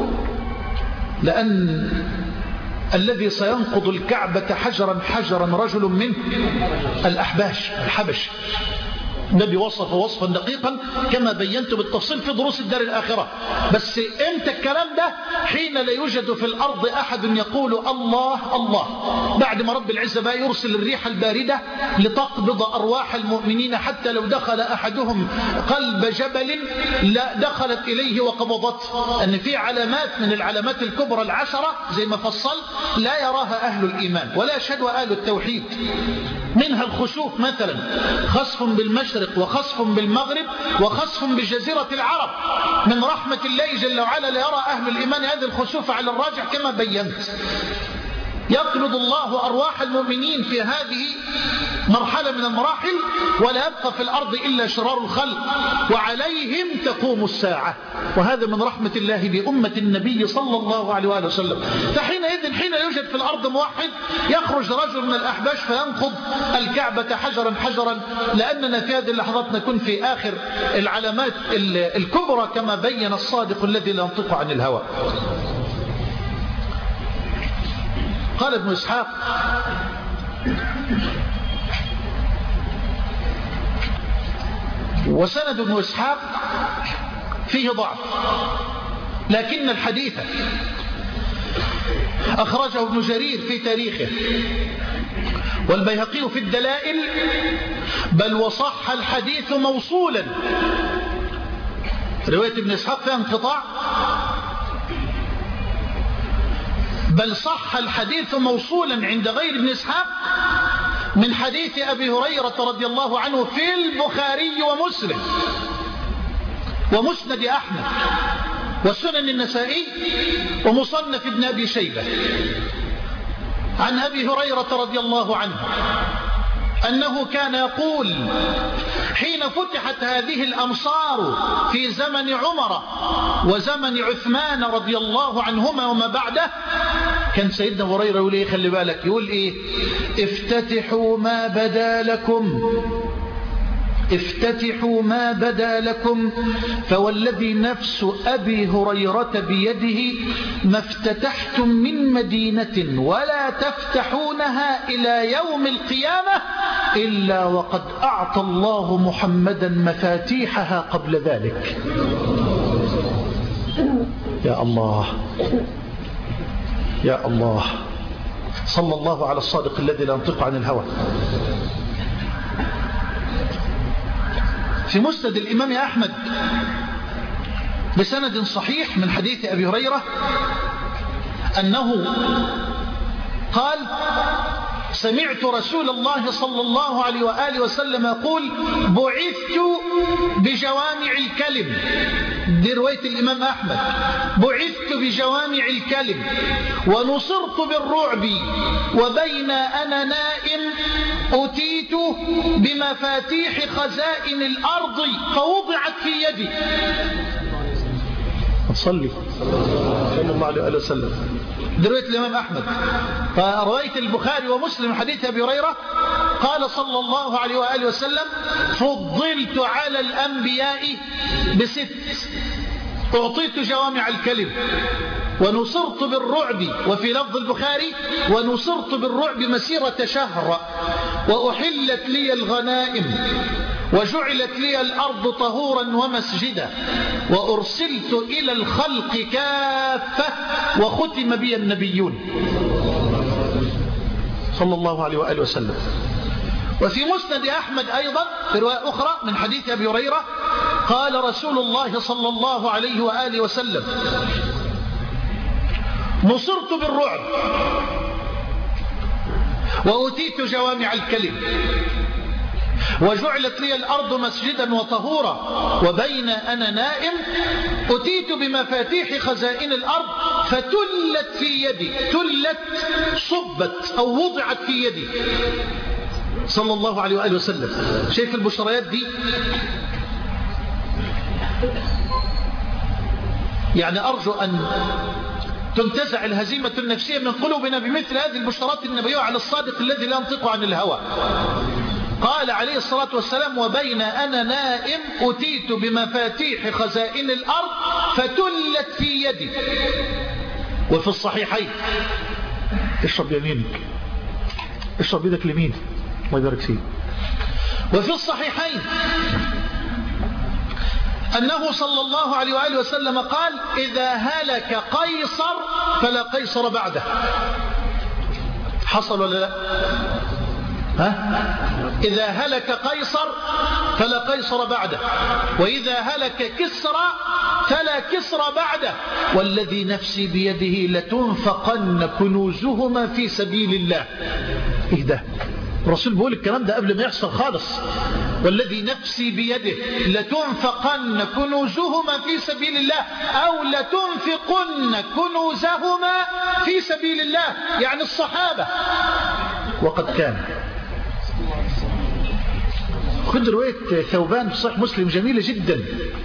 لأن الذي سينقض الكعبة حجرا حجرا رجل من الأحباش الحبش. النبي وصف وصفا دقيقا كما بينت بالتفصيل في دروس الدار الآخرة. بس امتى الكلام ده؟ حين لا يوجد في الأرض أحد يقول الله الله، بعد ما رب العزة بقى يرسل الريح الباردة لتقبض أرواح المؤمنين، حتى لو دخل أحدهم قلب جبل لا دخلت إليه وقبضته. أن في علامات من العلامات الكبرى العشرة زي ما فصل لا يراها أهل الإيمان ولا يشهد أهل التوحيد، منها الخسوف مثلا، خسف بالمشرق وخسف بالمغرب وخسف بجزيرة العرب. من رحمة الله جل وعلا لا يرى أهل الإيمان هذه الخسوف على الراجح كما بينت. يقبض الله أرواح المؤمنين في هذه مرحلة من المراحل ولا يبقى في الأرض إلا شرار الخلق وعليهم تقوم الساعة. وهذا من رحمة الله بأمة النبي صلى الله عليه وآله وسلم. فحينئذ حين يوجد في الأرض موحد يخرج رجل من الأحباش فينقض الكعبة حجرا حجرا، لأننا في هذه اللحظات نكون في آخر العلامات الكبرى كما بين الصادق الذي لا ينطق عن الهوى. قال ابن إسحاق وسند ابن إسحاق فيه ضعف، لكن الحديث أخرجه ابن جرير في تاريخه والبيهقي في الدلائل، بل وصح الحديث موصولا. رواية ابن إسحاق فيها انقطاع، بل صح الحديث موصولا عند غير ابن إسحاق من حديث أبي هريرة رضي الله عنه في البخاري ومسلم ومسند أحمد وسنن النسائي ومصنف ابن أبي شيبة، عن أبي هريرة رضي الله عنه أنه كان يقول حين فتحت هذه الأمصار في زمن عمر وزمن عثمان رضي الله عنهما وما بعده، كان سيدنا هريرة يقول إيه؟ خلي بالك، يقول إيه؟ افتتحوا ما بدا لكم، افتتحوا ما بدا لكم، فوالذي نفس أبي هريرة بيده ما افتتحتم من مدينة ولا تفتحونها إلى يوم القيامة إلا وقد أعطى الله محمدا مفاتيحها قبل ذلك. يا الله يا الله، صلى الله على الصادق الذي لا ينطق عن الهوى. في مسند الإمام أحمد بسند صحيح من حديث أبي هريرة أنه قال سمعت رسول الله صلى الله عليه وآله وسلم يقول بعثت بجوامع الكلم. دي رواية الإمام أحمد، بعثت بجوامع الكلم ونصرت بالرعب وبين أنا نائم أتيت بمفاتيح خزائن الأرض فوضعت في يدي. صلي صلى الله عليه وسلم. رواية الإمام أحمد. فرواية البخاري ومسلم حديث أبي هريرة قال صلى الله عليه وآله وسلم فضلت على الأنبياء بست، أعطيت جوامع الكلم ونصرت بالرعب، وفي لفظ البخاري ونصرت بالرعب مسيرة شهر، وأحلت لي الغنائم وجعلت لي الأرض طهورا ومسجدا وأرسلت إلى الخلق كافة وختم بي النبيون صلى الله عليه وآله وسلم. وفي مسند أحمد أيضا في رواية أخرى من حديث أبي هريرة قال رسول الله صلى الله عليه وآله وسلم: نصرت بالرعب وأتيت جوامع الكلم وجعلت لي الأرض مسجدا وطهورا وبين أنا نائم أتيت بمفاتيح خزائن الأرض فتلت في يدي. تلت صبت أو وضعت في يدي صلى الله عليه وآله وسلم. شايف البشريات دي؟ يعني أرجو أن تنتزع الهزيمة النفسية من قلوبنا بمثل هذه البشرات النبوية على الصادق الذي لا ينطق عن الهوى. قال عليه الصلاة والسلام: وبين أنا نائم أتيت بمفاتيح خزائن الأرض فتلت في يدي. وفي الصحيحين، اشرب يمينك، اشرب يدك اليمين الله يبارك فيك. وفي الصحيحين أنه صلى الله عليه وآله وسلم قال: إذا هلك قيصر فلا قيصر بعده. حصل ولا لا؟ إذا هلك قيصر فلا قيصر بعده، وإذا هلك كسرى فلا كسرى بعده، والذي نفسي بيده لتنفقن كنوزهما في سبيل الله. إيه ده؟ الرسول بيقول الكلام ده قبل ما يحصل خالص. والذي نفسي بيده لتنفقن كنوزهما في سبيل الله أو لتنفقن كنوزهما في سبيل الله، يعني الصحابة. وقد كان. خذ رواية ثوبان في صحيح مسلم جميلة جدا.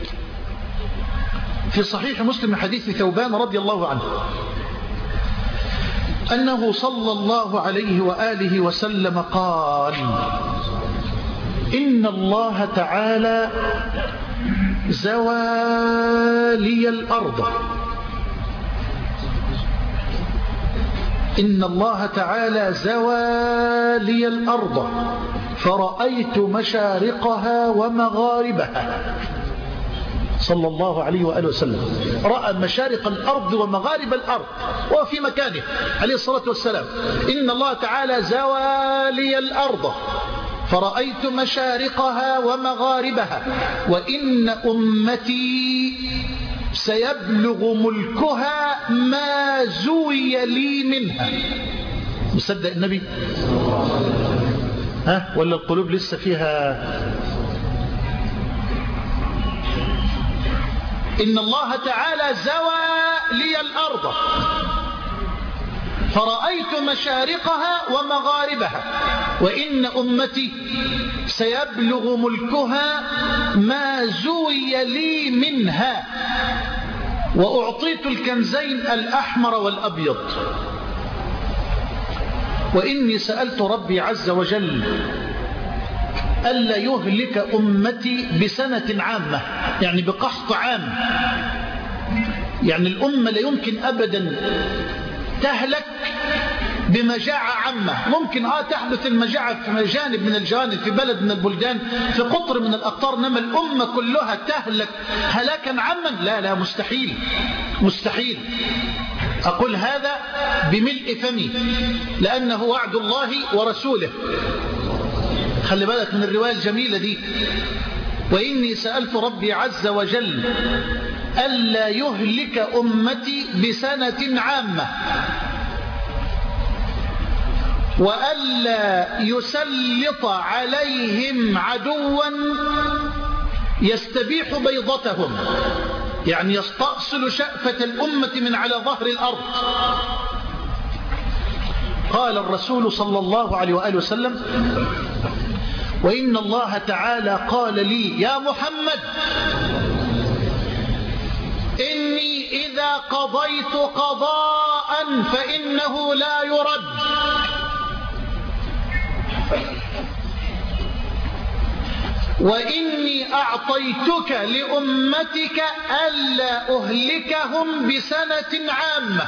في صحيح مسلم حديث ثوبان رضي الله عنه أنه صلى الله عليه وآله وسلم قال: إن الله تعالى زوى لي الأرض. إن الله تعالى زوى لي الأرض فرأيت مشارقها ومغاربها. صلى الله عليه وآله وسلم رأى مشارق الأرض ومغارب الأرض وفي مكانه عليه الصلاة والسلام. إن الله تعالى زوى لي الأرض فرأيت مشارقها ومغاربها وإن أمتي سيبلغ ملكها ما زوي لي منها. مصدق النبي؟ ولا القلوب لسه فيها؟ إن الله تعالى زوى لي الأرض فرأيت مشارقها ومغاربها وإن أمتي سيبلغ ملكها ما زوي لي منها وأعطيت الكنزين الأحمر والأبيض وإني سألت ربي عز وجل ألا يهلك أمتي بسنة عامة، يعني بقحط عام. يعني الأمة لا يمكن أبدا تهلك بمجاعة عامة. ممكن تحدث المجاعة في جانب من الجوانب، في بلد من البلدان، في قطر من الأقطار، إنما الأمة كلها تهلك هلاكا عاما؟ لا لا، مستحيل مستحيل. أقول هذا بملء فمي لأنه وعد الله ورسوله. خلي بالك من الرواية الجميلة دي. وإني سألت ربي عز وجل ألا يهلك أمتي بسنة عامة وألا يسلط عليهم عدوا يستبيح بيضتهم، يعني يستأصل شأفة الأمة من على ظهر الأرض. قال الرسول صلى الله عليه وآله وسلم: وإن الله تعالى قال لي يا محمد إني إذا قضيت قضاء فإنه لا يرد وإني أعطيتك لأمتك ألا أهلكهم بسنة عامة.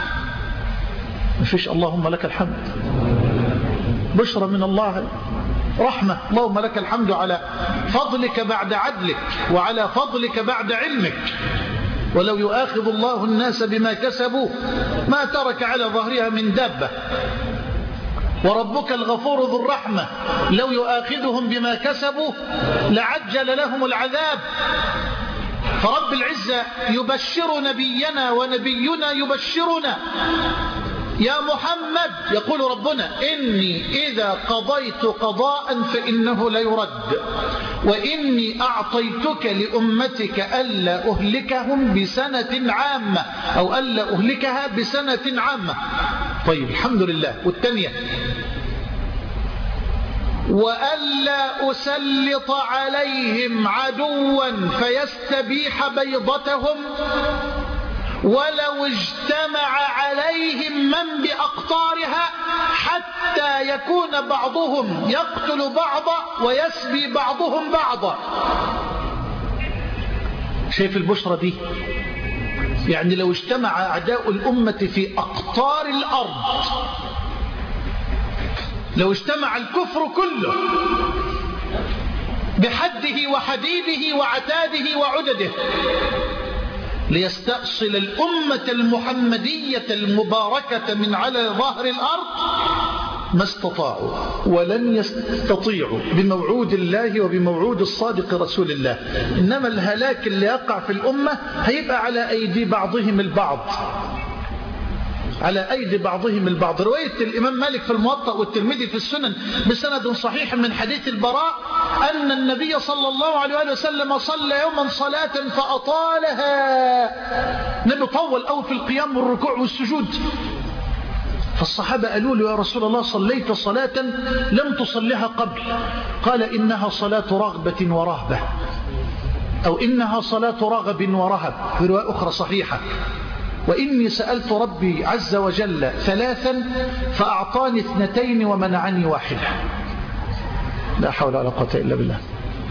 مفيش اللهم لك الحمد، بشرى من الله. رحمة. اللهم لك الحمد على فضلك بعد عدلك وعلى فضلك بعد علمك. ولو يؤاخذ الله الناس بما كسبوا ما ترك على ظهرها من دابة. وربك الغفور ذو الرحمة لو يؤاخذهم بما كسبوا لعجل لهم العذاب. فرب العزة يبشر نبينا ونبينا يبشرنا. يا محمد يقول ربنا إني إذا قضيت قضاء فإنه لا يرد، وإني أعطيتك لأمتك ألا أهلكهم بسنة عامة أو ألا أهلكها بسنة عامة. طيب الحمد لله. والثانية وألا أسلط عليهم عدوا فيستبيح بيضتهم ولو اجتمع عليهم من بأقطارها حتى يكون بعضهم يقتل بعضا ويسبي بعضهم بعضا. شايف البشرة دي؟ يعني لو اجتمع أعداء الأمة في أقطار الأرض، لو اجتمع الكفر كله بحده وحديده وعتاده وعدده ليستأصل الأمة المحمدية المباركة من على ظهر الأرض، ما استطاعوا ولن يستطيعوا بموعود الله وبموعود الصادق رسول الله. إنما الهلاك اللي يقع في الأمة هيبقى على أيدي بعضهم البعض، على أيدي بعضهم البعض. رواية الإمام مالك في الموطأ والترمذي في السنن بسند صحيح من حديث البراء أن النبي صلى الله عليه وسلم صلى يوما صلاة فأطالها. نبي طول أو في القيام والركوع والسجود. فالصحابة قالوا له يا رسول الله صليت صلاة لم تصلها قبل. قال إنها صلاة رغبة ورهبة، أو إنها صلاة رغب ورهب في رواية أخرى صحيحة. وإني سألت ربي عز وجل ثلاثا فأعطاني 2 ومنعني 1. لا حول ولا قوة إلا بالله.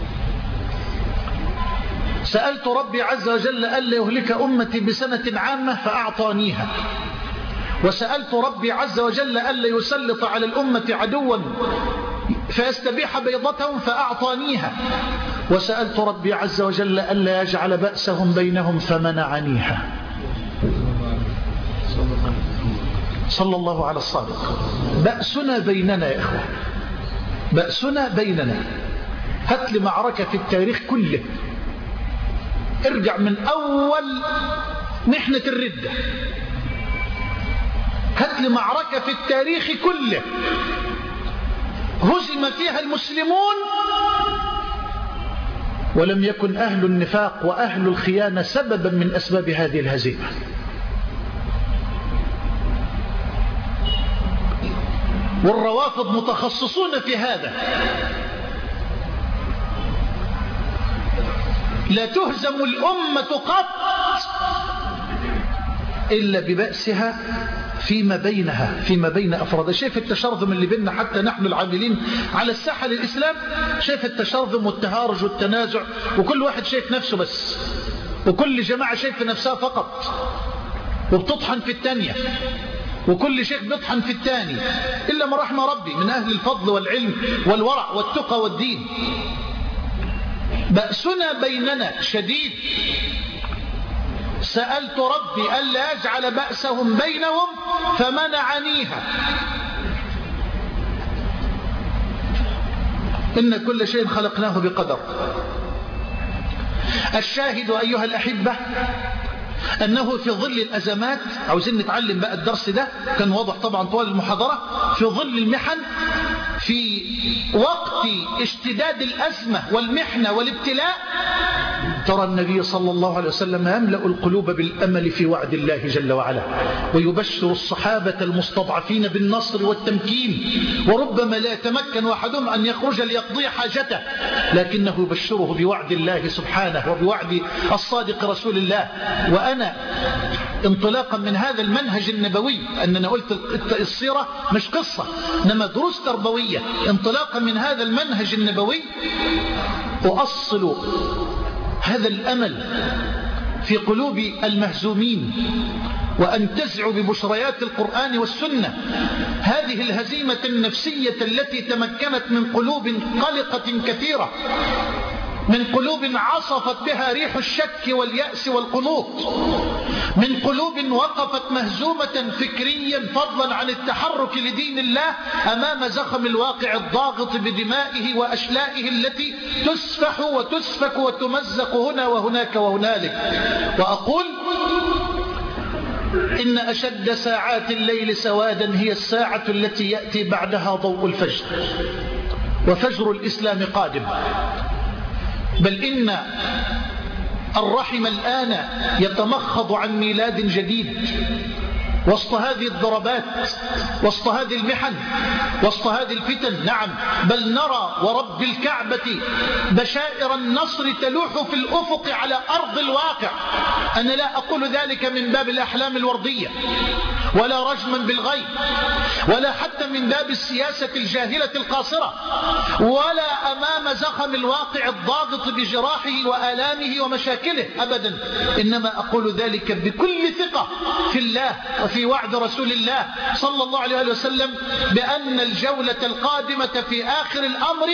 سألت ربي عز وجل ألا يهلك أمتي بسنة عامة فأعطانيها، وسألت ربي عز وجل ألا يسلط على الأمة عدوا فيستبيح بيضتهم فأعطانيها، وسألت ربي عز وجل ألا يجعل بأسهم بينهم فمنعنيها. صلى الله على الصادق. بأسنا بيننا يا إخوة، بأسنا بيننا. هات لي معركة في التاريخ كله، ارجع من أول محنة الردة، هات لي معركة في التاريخ كله هزم فيها المسلمون ولم يكن أهل النفاق وأهل الخيانة سببا من أسباب هذه الهزيمة. والروافض متخصصون في هذا. لا تهزم الأمة قط إلا ببأسها فيما بينها، فيما بين أفراد. شايف التشرذم اللي بيننا حتى نحن العاملين على الساحة للإسلام؟ شايف التشرذم والتهارج والتنازع، وكل واحد شايف نفسه بس، وكل جماعة شايف نفسها فقط، وبتطحن في الثانية، وكل شيخ بيطحن في الثاني، إلا ما رحم ربي من أهل الفضل والعلم والورع والتقى والدين. بأسنا بيننا شديد. سألت ربي ألا يجعل بأسهم بينهم فمنعنيها. إن كل شيء خلقناه بقدر. الشاهد أيها الأحبة أنه في ظل الأزمات، عاوزين نتعلم بقى الدرس ده كان واضح طبعا طوال المحاضرة، في ظل المحن، في وقت اشتداد الأزمة والمحنة والابتلاء، ترى النبي صلى الله عليه وسلم يملأ القلوب بالأمل في وعد الله جل وعلا، ويبشر الصحابة المستضعفين بالنصر والتمكين، وربما لا يتمكن أحدهم أن يخرج ليقضي حاجته، لكنه يبشره بوعد الله سبحانه وبوعد الصادق رسول الله. وأنا انطلاقا من هذا المنهج النبوي، أننا قلت السيرة مش قصة إنما دروس تربوية، انطلاقا من هذا المنهج النبوي أؤصل هذا الأمل في قلوب المهزومين وأنتزعوا ببشريات القرآن والسنة هذه الهزيمة النفسية التي تمكنت من قلوب قلقة كثيرة، من قلوب عصفت بها ريح الشك واليأس والقنوط، من قلوب وقفت مهزومة فكريا فضلا عن التحرك لدين الله أمام زخم الواقع الضاغط بدمائه وأشلائه التي تسفح وتسفك وتمزق هنا وهناك وهنالك. وأقول إن أشد ساعات الليل سوادا هي الساعة التي يأتي بعدها ضوء الفجر، وفجر الإسلام قادم. بل إن الرحم الآن يتمخض عن ميلاد جديد وسط هذه الضربات، وسط هذه المحن، وسط هذه الفتن. نعم، بل نرى ورب الكعبة بشائر النصر تلوح في الأفق على أرض الواقع. أنا لا أقول ذلك من باب الأحلام الوردية ولا رجما بالغيب ولا حتى من باب السياسة الجاهلة القاصرة ولا أمام زخم الواقع الضاغط بجراحه وآلامه ومشاكله أبدا، إنما أقول ذلك بكل ثقة في الله وفي وعد رسول الله صلى الله عليه وسلم بأن الجولة القادمة في آخر الأمر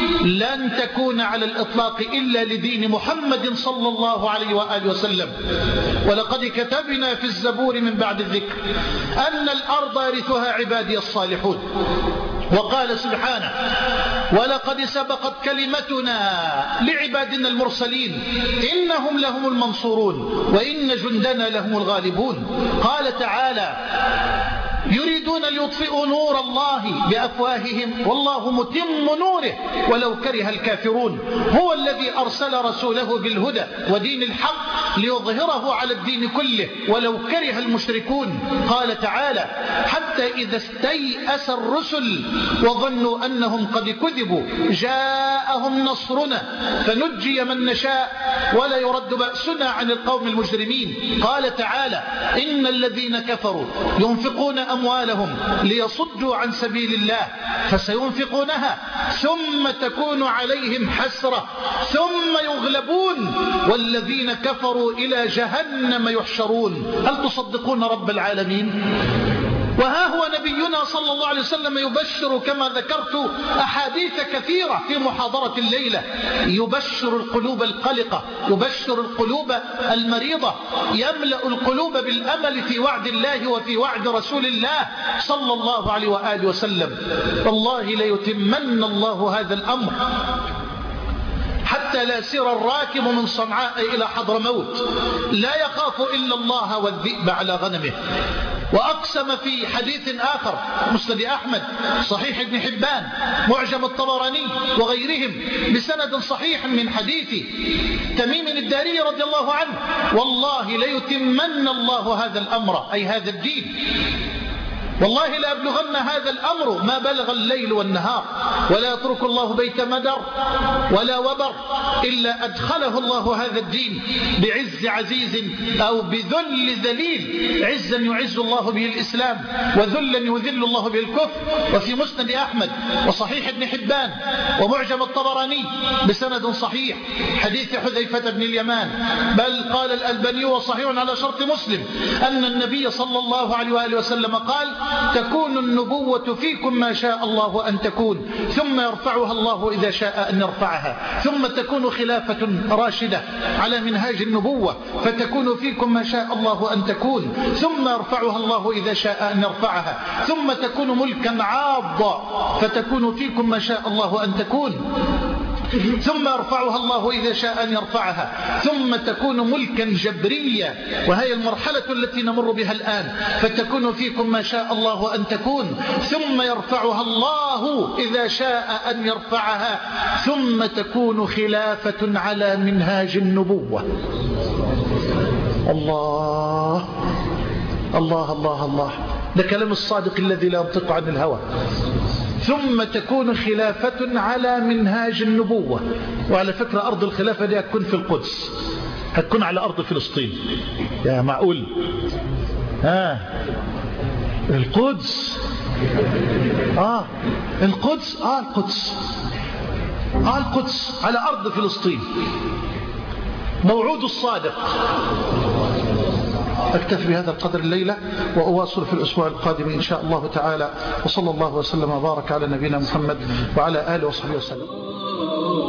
لن تكون على الإطلاق إلا لدين محمد صلى الله عليه وآله وسلم. ولقد كتبنا في الزبور من بعد الذكر أن الأرض يرثها عبادي الصالحون. وقال سبحانه: ولقد سبقت كلمتنا لعبادنا المرسلين إنهم لهم المنصورون وإن جندنا لهم الغالبون. قال تعالى: يريدون ليطفئوا نور الله بأفواههم والله متم نوره ولو كره الكافرون. هو الذي أرسل رسوله بالهدى ودين الحق ليظهره على الدين كله ولو كره المشركون. قال تعالى: حتى إذا استيأس الرسل وظنوا أنهم قد كذبوا جاءهم نصرنا فنجي من نشاء ولا يرد بأسنا عن القوم المجرمين. قال تعالى: إن الذين كفروا ينفقون أموالهم ليصدوا عن سبيل الله فسينفقونها ثم تكون عليهم حسرة ثم يغلبون والذين كفروا إلى جهنم يحشرون. هل تصدقون رب العالمين؟ وها هو نبينا صلى الله عليه وسلم يبشر كما ذكرت أحاديث كثيرة في محاضرة الليلة، يبشر القلوب القلقة، يبشر القلوب المريضة، يملأ القلوب بالأمل في وعد الله وفي وعد رسول الله صلى الله عليه وآله وسلم. والله ليتمن الله هذا الأمر حتى لا يسير الراكب من صنعاء إلى حضرموت لا يخاف إلا الله والذئب على غنمه. وأقسم في حديث آخر مسند أحمد، صحيح ابن حبان، معجم الطبراني وغيرهم بسند صحيح من حديث تميم الداري رضي الله عنه: والله ليتمن الله هذا الأمر أي هذا الدين، والله لا يبلغن هذا الأمر ما بلغ الليل والنهار ولا يترك الله بيت مدر ولا وبر إلا أدخله الله هذا الدين بعز عزيز أو بذل ذليل، عزا يعز الله به الإسلام وذلا يذل الله به الكفر. وفي مسند أحمد وصحيح ابن حبان ومعجم الطبراني بسند صحيح حديث حذيفة بن اليمان، بل قال الألباني وصحيح على شرط مسلم أن النبي صلى الله عليه وآله وسلم قال: تكون النبوة فيكم ما شاء الله أن تكون ثم يرفعها الله إذا شاء أن يرفعها، ثم تكون خلافة راشدة على منهاج النبوة فتكون فيكم ما شاء الله أن تكون ثم يرفعها الله إذا شاء أن يرفعها، ثم تكون ملكا عاضا فتكون فيكم ما شاء الله أن تكون ثم يرفعها الله إذا شاء أن يرفعها، ثم تكون ملكا جبريا وهي المرحلة التي نمر بها الآن، فتكون فيكم ما شاء الله أن تكون ثم يرفعها الله إذا شاء أن يرفعها، ثم تكون خلافة على منهاج النبوة. الله الله الله الله، ده كلام الصادق الذي لا ينطق عن الهوى. ثم تكون خلافة على منهاج النبوة. وعلى فكرة أرض الخلافة دي هتكون في القدس، هتكون على أرض فلسطين. يا معقول القدس القدس على أرض فلسطين. موعود الصادق. أكتفي بهذا القدر الليلة وأواصل في الأسبوع القادم إن شاء الله تعالى، وصلى الله وسلم وبارك على نبينا محمد وعلى آله وصحبه وسلم.